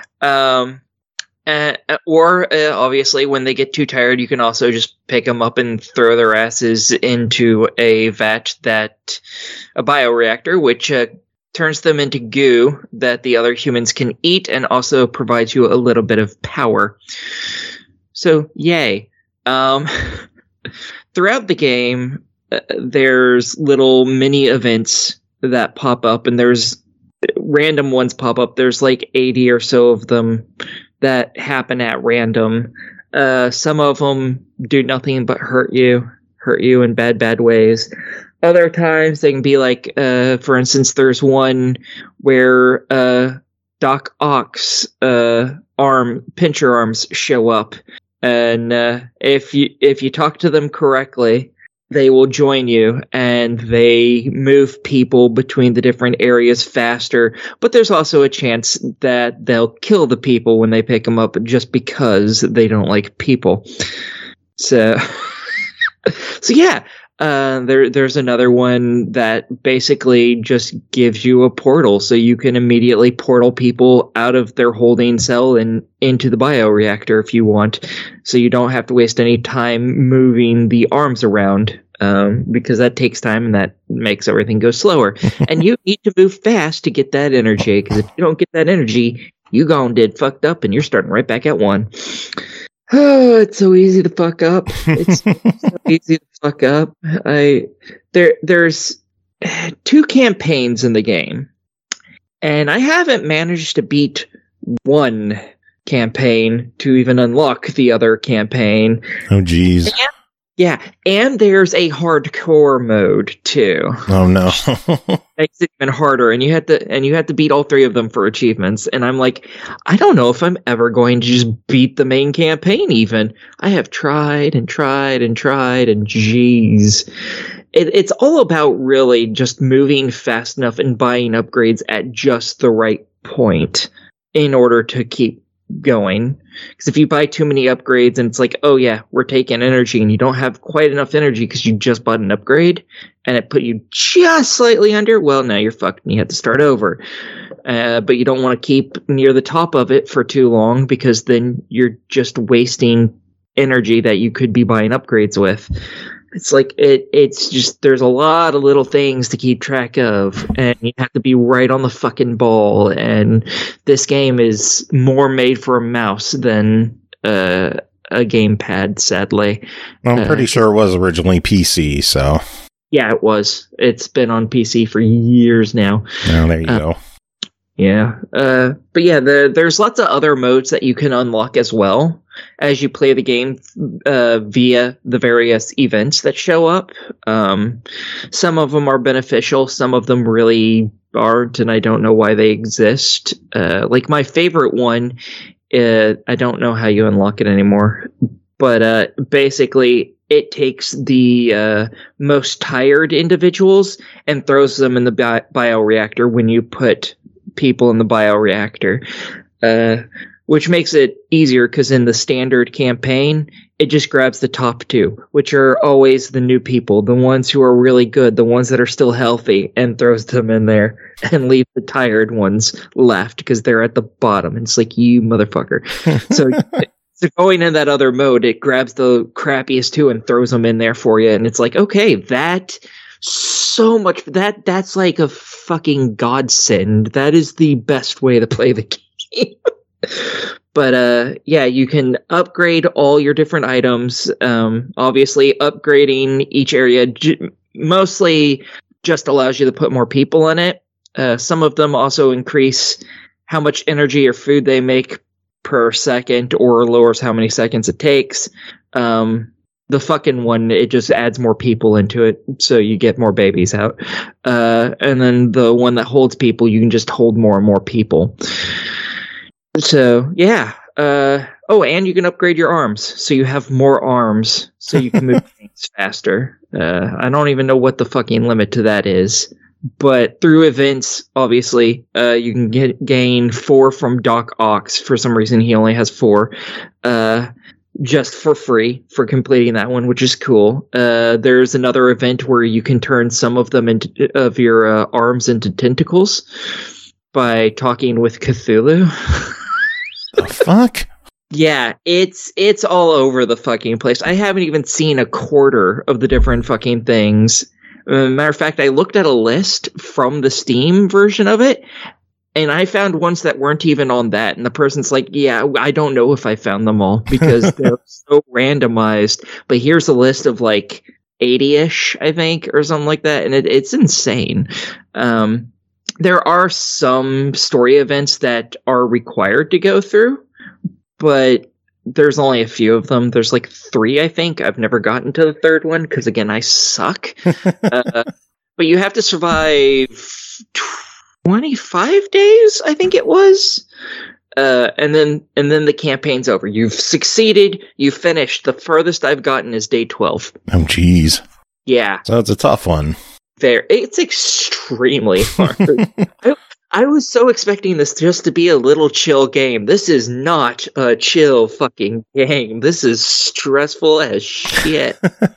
Or obviously, when they get too tired, you can also just pick them up and throw their asses into a bioreactor, which turns them into goo that the other humans can eat and also provides you a little bit of power. So, yay. Throughout the game, there's little mini events that pop up, and there's random ones pop up. There's like 80 or so of them that happen at random. Some of them do nothing but hurt you in bad ways. Other times they can be like, for instance, there's one where Doc Ock's pincher arms show up, And if you talk to them correctly, they will join you, and they move people between the different areas faster. But there's also a chance that they'll kill the people when they pick them up just because they don't like people. So, yeah. There's another one that basically just gives you a portal, so you can immediately portal people out of their holding cell and into the bioreactor if you want, so you don't have to waste any time moving the arms around, because that takes time and that makes everything go slower. And you need to move fast to get that energy, because if you don't get that energy, you gone dead fucked up and you're starting right back at 1. Oh, it's so easy to fuck up. It's so easy to fuck up. There's 2 campaigns in the game, and I haven't managed to beat one campaign to even unlock the other campaign. Oh, geez. Yeah, and there's a hardcore mode too. Oh no. Makes it even harder, and you have to beat all 3 of them for achievements. And I'm like, I don't know if I'm ever going to just beat the main campaign even. I have tried and tried and tried, and geez. It's all about really just moving fast enough and buying upgrades at just the right point in order to keep going. Because if you buy too many upgrades and it's like, oh yeah, we're taking energy, and you don't have quite enough energy because you just bought an upgrade and it put you just slightly under, well, now you're fucked and you have to start over. But you don't want to keep near the top of it for too long, because then you're just wasting energy that you could be buying upgrades with. It's like, it's just, there's a lot of little things to keep track of, and you have to be right on the fucking ball, and this game is more made for a mouse than a gamepad, sadly. I'm pretty sure it was originally PC, so. Yeah, it was. It's been on PC for years now. Oh, there you go. Yeah. But yeah, there's lots of other modes that you can unlock as well as you play the game via the various events that show up. Some of them are beneficial, some of them really aren't, and I don't know why they exist. Like my favorite one, I don't know how you unlock it anymore, but basically it takes the most tired individuals and throws them in the bioreactor when you put people in the bioreactor, which makes it easier because in the standard campaign, it just grabs the top 2, which are always the new people, the ones who are really good, the ones that are still healthy, and throws them in there and leave the tired ones left because they're at the bottom. And it's like, you motherfucker. So going in that other mode, it grabs the crappiest 2 and throws them in there for you. And it's like, okay, that's like a fucking godsend. That is the best way to play the game. But yeah, you can upgrade all your different items. Obviously, upgrading each area mostly just allows you to put more people in it. Some of them also increase how much energy or food they make per second, or lowers how many seconds it takes. The fucking one, it just adds more people into it, so you get more babies out. And then the one that holds people, you can just hold more and more people. So, yeah. Oh, and you can upgrade your arms, so you have more arms, so you can move things faster. I don't even know what the fucking limit to that is. But through events, obviously, you can gain 4 from Doc Ock. For some reason, he only has 4. Just for free for completing that one, which is cool. There's another event where you can turn some of them of your arms into tentacles by talking with Cthulhu. The fuck? Yeah, it's all over the fucking place. I haven't even seen a quarter of the different fucking things. Matter of fact, I looked at a list from the Steam version of it, and I found ones that weren't even on that. And the person's like, yeah, I don't know if I found them all because they're so randomized. But here's a list of like 80-ish, I think, or something like that. And it's insane. There are some story events that are required to go through, but there's only a few of them. There's like 3, I think. I've never gotten to the 3rd one because, again, I suck. But you have to survive 25 days, I think it was, And then the campaign's over. You've succeeded. You finished. The furthest I've gotten is day 12. Oh, geez. Yeah. So it's a tough one. It's extremely hard. I was so expecting this just to be a little chill game. This is not a chill fucking game. This is stressful as shit.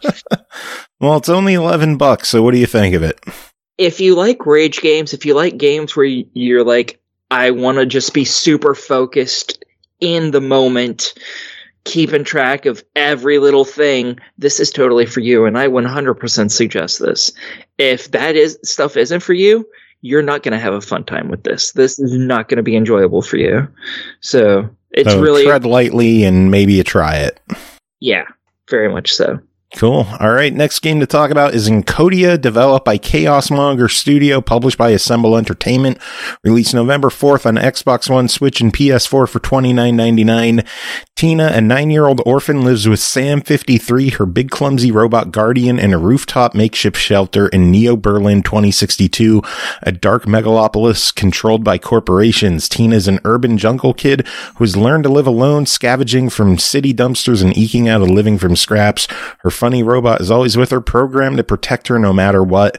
Well, it's only $11, so what do you think of it? If you like rage games, if you like games where you're like, I want to just be super focused in the moment, keeping track of every little thing, this is totally for you, and I 100% suggest this. If that stuff isn't for you, you're not going to have a fun time with this. This is not going to be enjoyable for you. So it's really tread lightly and maybe you try it. Yeah, very much so. Cool. All right. Next game to talk about is Encodia, developed by Chaos Monger Studio, published by Assemble Entertainment, released November 4th on Xbox One, Switch, and PS4 for $29.99. Tina, a 9-year-old orphan, lives with Sam, 53, her big clumsy robot guardian, in a rooftop makeshift shelter in Neo Berlin 2062, a dark megalopolis controlled by corporations. Tina is an urban jungle kid who has learned to live alone, scavenging from city dumpsters and eking out a living from scraps. Her funny robot is always with her, programmed to protect her no matter what.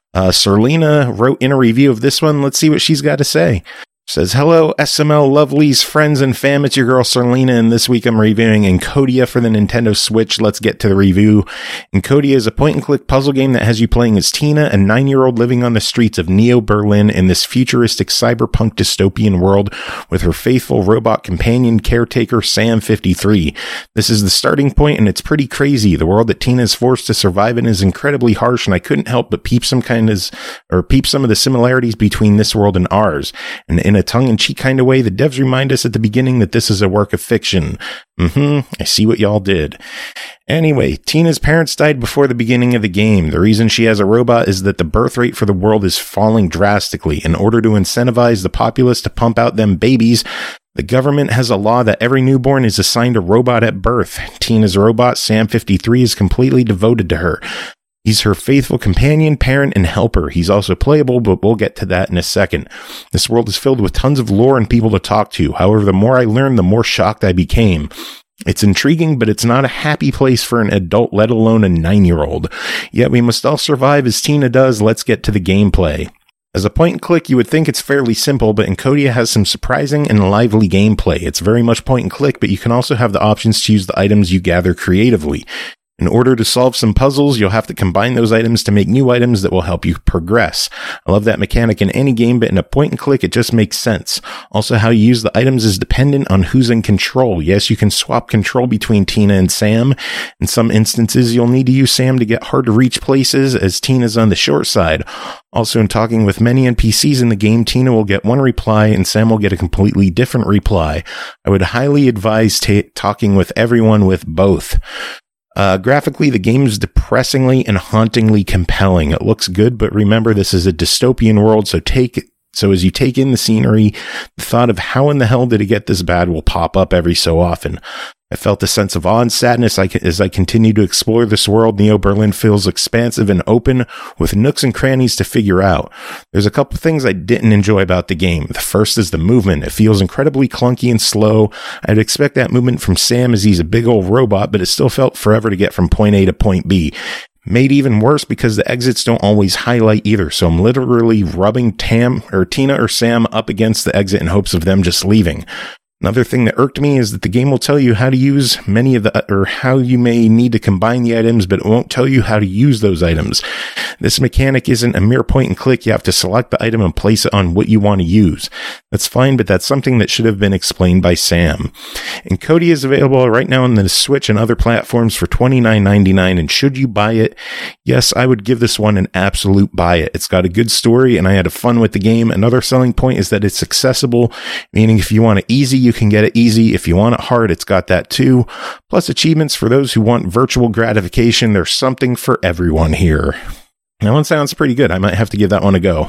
Serlina wrote in a review of this one. Let's see what she's got to say. Says, hello, SML lovelies, friends, and fam. It's your girl, Serlina, and this week I'm reviewing Encodia for the Nintendo Switch. Let's get to the review. Encodia is a point-and-click puzzle game that has you playing as Tina, a 9-year-old living on the streets of Neo Berlin in this futuristic cyberpunk dystopian world with her faithful robot companion caretaker, Sam, 53. This is the starting point, and it's pretty crazy. The world that Tina is forced to survive in is incredibly harsh, and I couldn't help but peep some of the similarities between this world and ours. And in a tongue-in-cheek kind of way, the devs remind us at the beginning that this is a work of fiction. I see what y'all did. Anyway, Tina's parents died before the beginning of the game. The reason she has a robot is that the birth rate for the world is falling drastically. In order to incentivize the populace to pump out them babies, the government has a law that every newborn is assigned a robot at birth. Tina's robot, Sam 53, is completely devoted to her. He's her faithful companion, parent, and helper. He's also playable, but we'll get to that in a second. This world is filled with tons of lore and people to talk to. However, the more I learned, the more shocked I became. It's intriguing, but it's not a happy place for an adult, let alone a 9-year-old. Yet we must all survive as Tina does. Let's get to the gameplay. As a point and click, you would think it's fairly simple, but Encodia has some surprising and lively gameplay. It's very much point and click, but you can also have the options to use the items you gather creatively. In order to solve some puzzles, you'll have to combine those items to make new items that will help you progress. I love that mechanic in any game, but in a point and click, it just makes sense. Also, how you use the items is dependent on who's in control. Yes, you can swap control between Tina and Sam. In some instances, you'll need to use Sam to get hard to reach places, as Tina's on the short side. Also, in talking with many NPCs in the game, Tina will get one reply and Sam will get a completely different reply. I would highly advise talking with everyone with both. Graphically, the game is depressingly and hauntingly compelling. It looks good, but remember, this is a dystopian world, so as you take in the scenery, the thought of how in the hell did it get this bad will pop up every so often. I felt a sense of awe and sadness as I continue to explore this world. Neo Berlin feels expansive and open, with nooks and crannies to figure out. There's a couple things I didn't enjoy about the game. The first is the movement. It feels incredibly clunky and slow. I'd expect that movement from Sam, as he's a big old robot, but it still felt forever to get from point A to point B. Made even worse because the exits don't always highlight either, so I'm literally rubbing Tina or Sam up against the exit in hopes of them just leaving. Another thing that irked me is that the game will tell you how to use how you may need to combine the items, but it won't tell you how to use those items. This mechanic isn't a mere point and click. You have to select the item and place it on what you want to use. That's fine, but that's something that should have been explained by Sam. Encodia is available right now on the Switch and other platforms for $29.99, and should you buy it? Yes, I would give this one an absolute buy it. It's got a good story, and I had fun with the game. Another selling point is that it's accessible, meaning if you want it easy, you can get it easy. If you want it hard, it's got that too. Plus achievements for those who want virtual gratification. There's something for everyone here. That one sounds pretty good. I might have to give that one a go.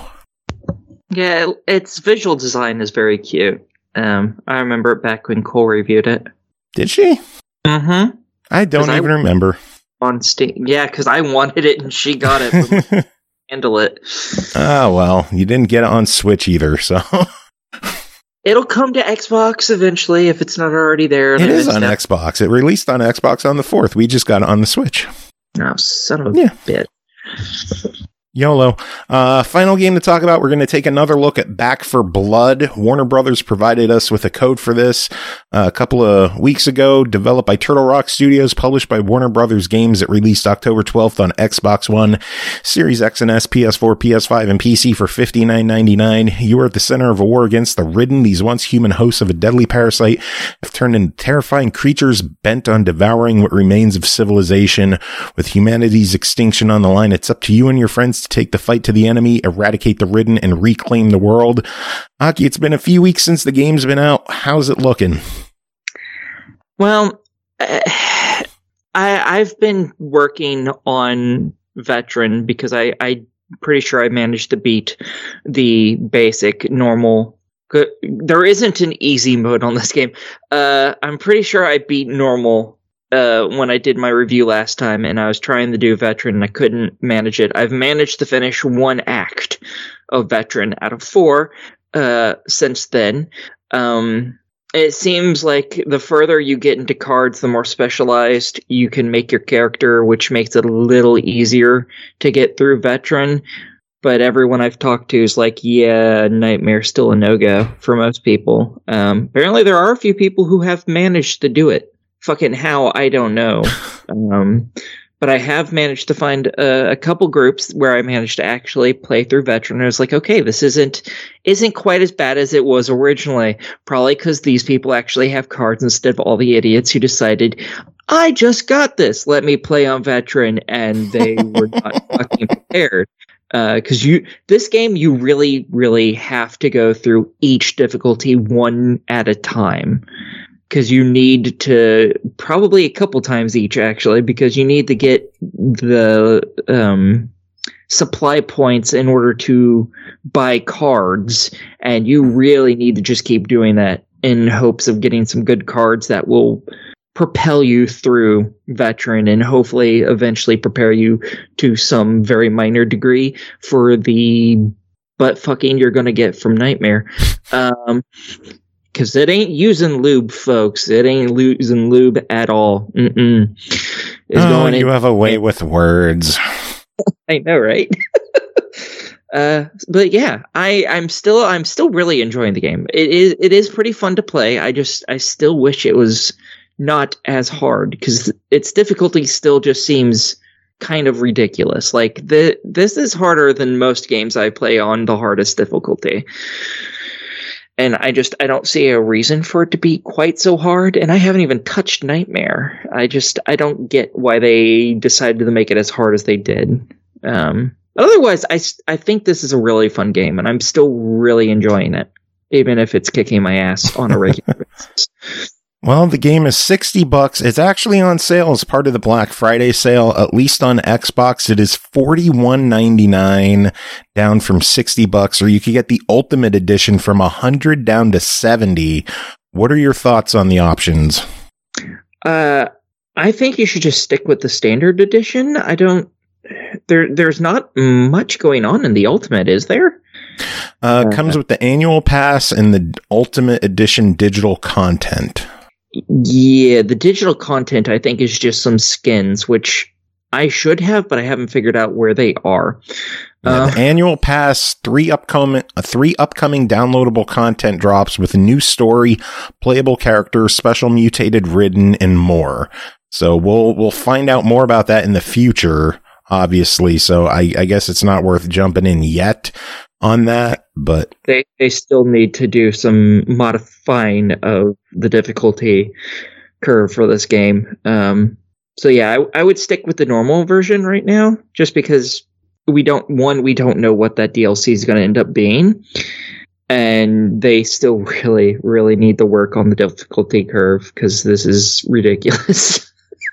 Yeah, its visual design is very cute. I remember it back when Cole reviewed it. Did she? Mm-hmm. I don't even remember. On Steam. Yeah, because I wanted it and she got it. Handle it. Oh, well, you didn't get it on Switch either, so... It'll come to Xbox eventually if it's not already there. It is on Xbox. It released on Xbox on the 4th. We just got it on the Switch. Oh, son of a bitch. YOLO. Final game to talk about. We're going to take another look at Back 4 Blood. Warner Brothers provided us with a code for this a couple of weeks ago. Developed by Turtle Rock Studios, published by Warner Brothers Games. It released October 12th on Xbox One, Series X and S, PS4, PS5, and PC for $59.99. You are at the center of a war against the Ridden. These once human hosts of a deadly parasite have turned into terrifying creatures bent on devouring what remains of civilization. With humanity's extinction on the line, it's up to you and your friends to take the fight to the enemy, eradicate the Ridden, and reclaim the world. Aki, it's been a few weeks since the game's been out. How's it looking? Well, I've been working on Veteran because I'm pretty sure I managed to beat the basic normal. There isn't an easy mode on this game. I'm pretty sure I beat normal when I did my review last time, and I was trying to do Veteran and I couldn't manage it. I've managed to finish 1 act of Veteran out of 4 since then. It seems like the further you get into cards, the more specialized you can make your character, which makes it a little easier to get through Veteran. But everyone I've talked to is like, yeah, Nightmare's still a no-go for most people. Apparently there are a few people who have managed to do it. Fucking how, I don't know. But I have managed to find a couple groups where I managed to actually play through Veteran. I was like, okay, this isn't quite as bad as it was originally. Probably because these people actually have cards instead of all the idiots who decided, I just got this, let me play on Veteran, and they were not fucking prepared. Because this game, you really, really have to go through each difficulty one at a time. Because you need to, probably a couple times each actually, because you need to get the supply points in order to buy cards, and you really need to just keep doing that in hopes of getting some good cards that will propel you through Veteran and hopefully eventually prepare you to some very minor degree for the butt fucking you're going to get from Nightmare. Because it ain't using lube, folks. It ain't using lube at all. You have a way with words. I know, right? But yeah, I'm still really enjoying the game. It is pretty fun to play. I still wish it was not as hard because its difficulty still just seems kind of ridiculous. Like this is harder than most games I play on the hardest difficulty. And I don't see a reason for it to be quite so hard. And I haven't even touched Nightmare. I don't get why they decided to make it as hard as they did. Otherwise, I think this is a really fun game, and I'm still really enjoying it, even if it's kicking my ass on a regular basis. Well, the game is $60. It's actually on sale as part of the Black Friday sale, at least on Xbox. It is $41.99, down from $60, or you could get the Ultimate Edition from $100 down to $70. What are your thoughts on the options? I think you should just stick with the Standard Edition. There's not much going on in the Ultimate, is there? Comes with the annual pass and the Ultimate Edition digital content. Yeah, the digital content, I think, is just some skins, which I should have, but I haven't figured out where they are. The annual pass, three upcoming downloadable content drops with a new story, playable characters, special mutated Ridden, and more. So we'll find out more about that in the future, obviously. So I guess it's not worth jumping in yet on that, but they still need to do some modifying of the difficulty curve for this game. So yeah, I would stick with the normal version right now, just because we don't know what that DLC is going to end up being, and they still really, really need to work on the difficulty curve because this is ridiculous.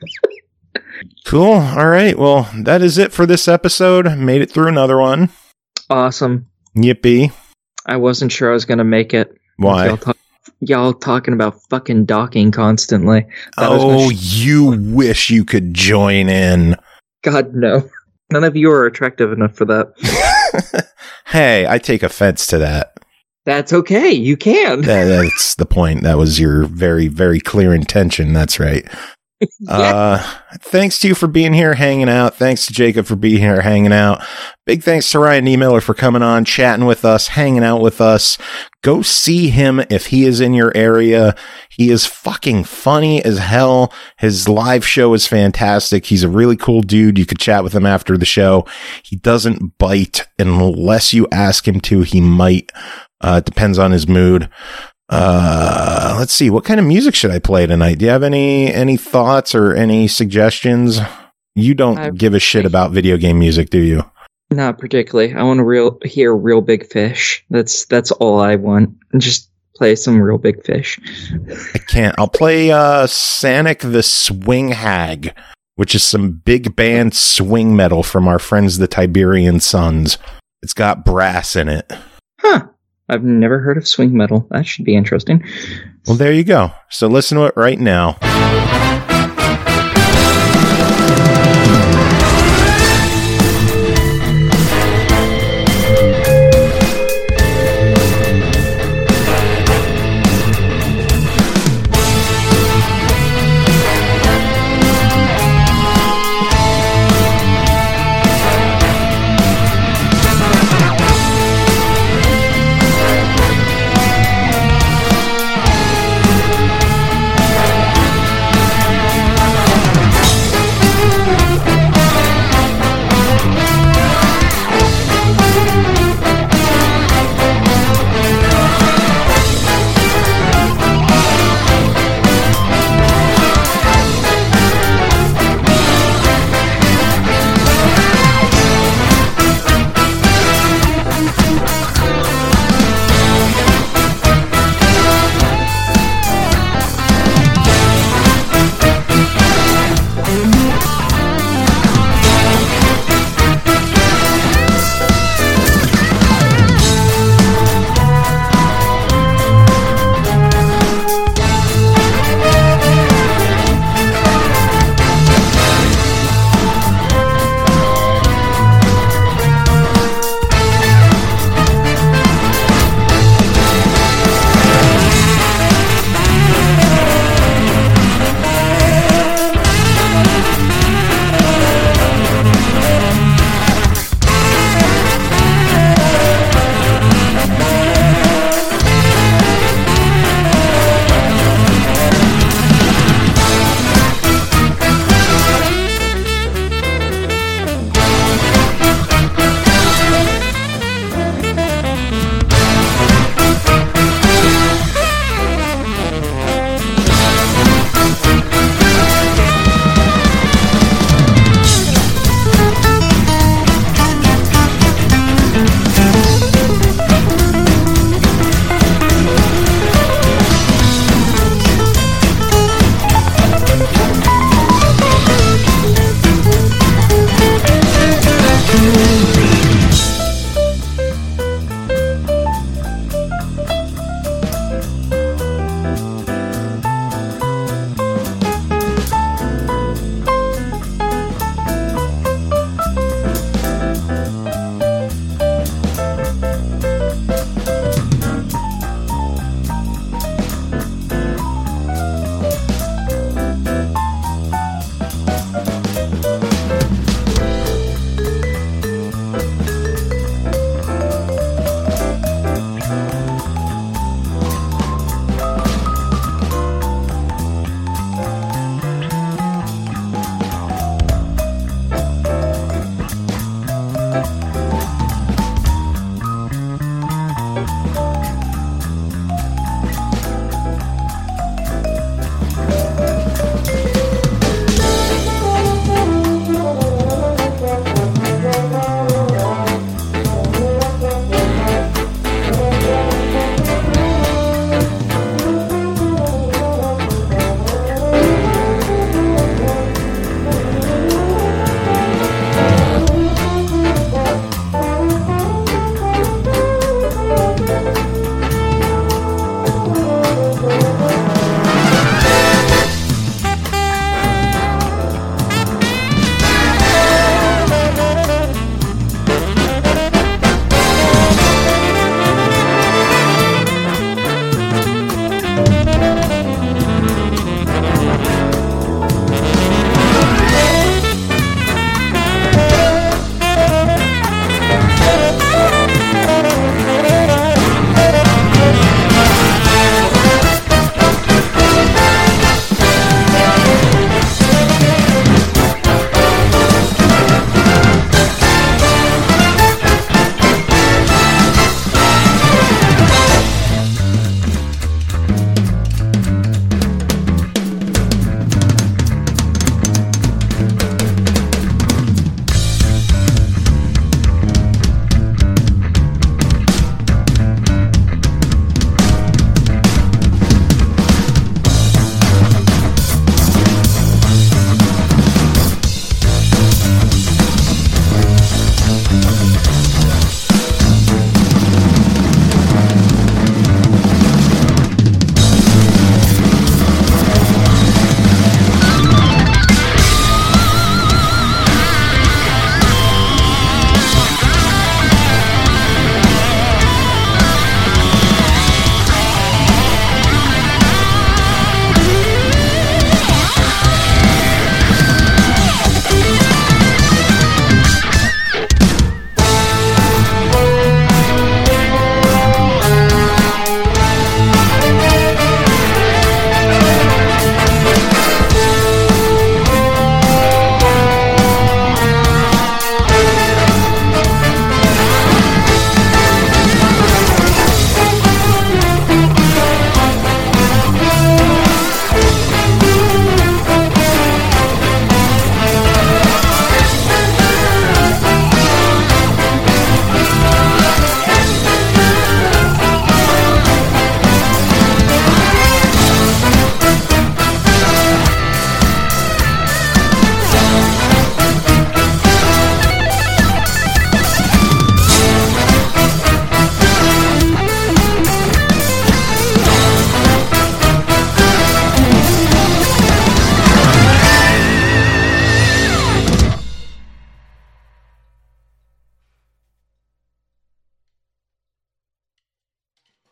Cool. All right. Well, that is it for this episode. Made it through another one. Awesome. Yippee. I wasn't sure I was going to make it. Why? Y'all talking about fucking docking constantly. You wish you could join in. God, no. None of you are attractive enough for that. Hey, I take offense to that. That's okay. You can. That's the point. That was your very, very clear intention. That's right. Thanks to you for being here, hanging out. Thanks to Jacob for being here, hanging out. Big thanks to Ryan Niemiller for coming on, chatting with us, hanging out with us. Go see him if he is in your area. He is fucking funny as hell. His live show is fantastic. He's a really cool dude. You could chat with him after the show. He doesn't bite unless you ask him to. He might. It depends on his mood. Let's see. What kind of music should I play tonight? Do you have any thoughts or any suggestions? You don't give a shit about video game music, do you? Not particularly. I want to hear Real Big Fish. That's all I want. Just play some Real Big Fish. I can't. I'll play Sanic the Swing Hag, which is some big band swing metal from our friends the Tiberian Sons. It's got brass in it. Huh. I've never heard of swing metal. That should be interesting. Well, there you go. So listen to it right now.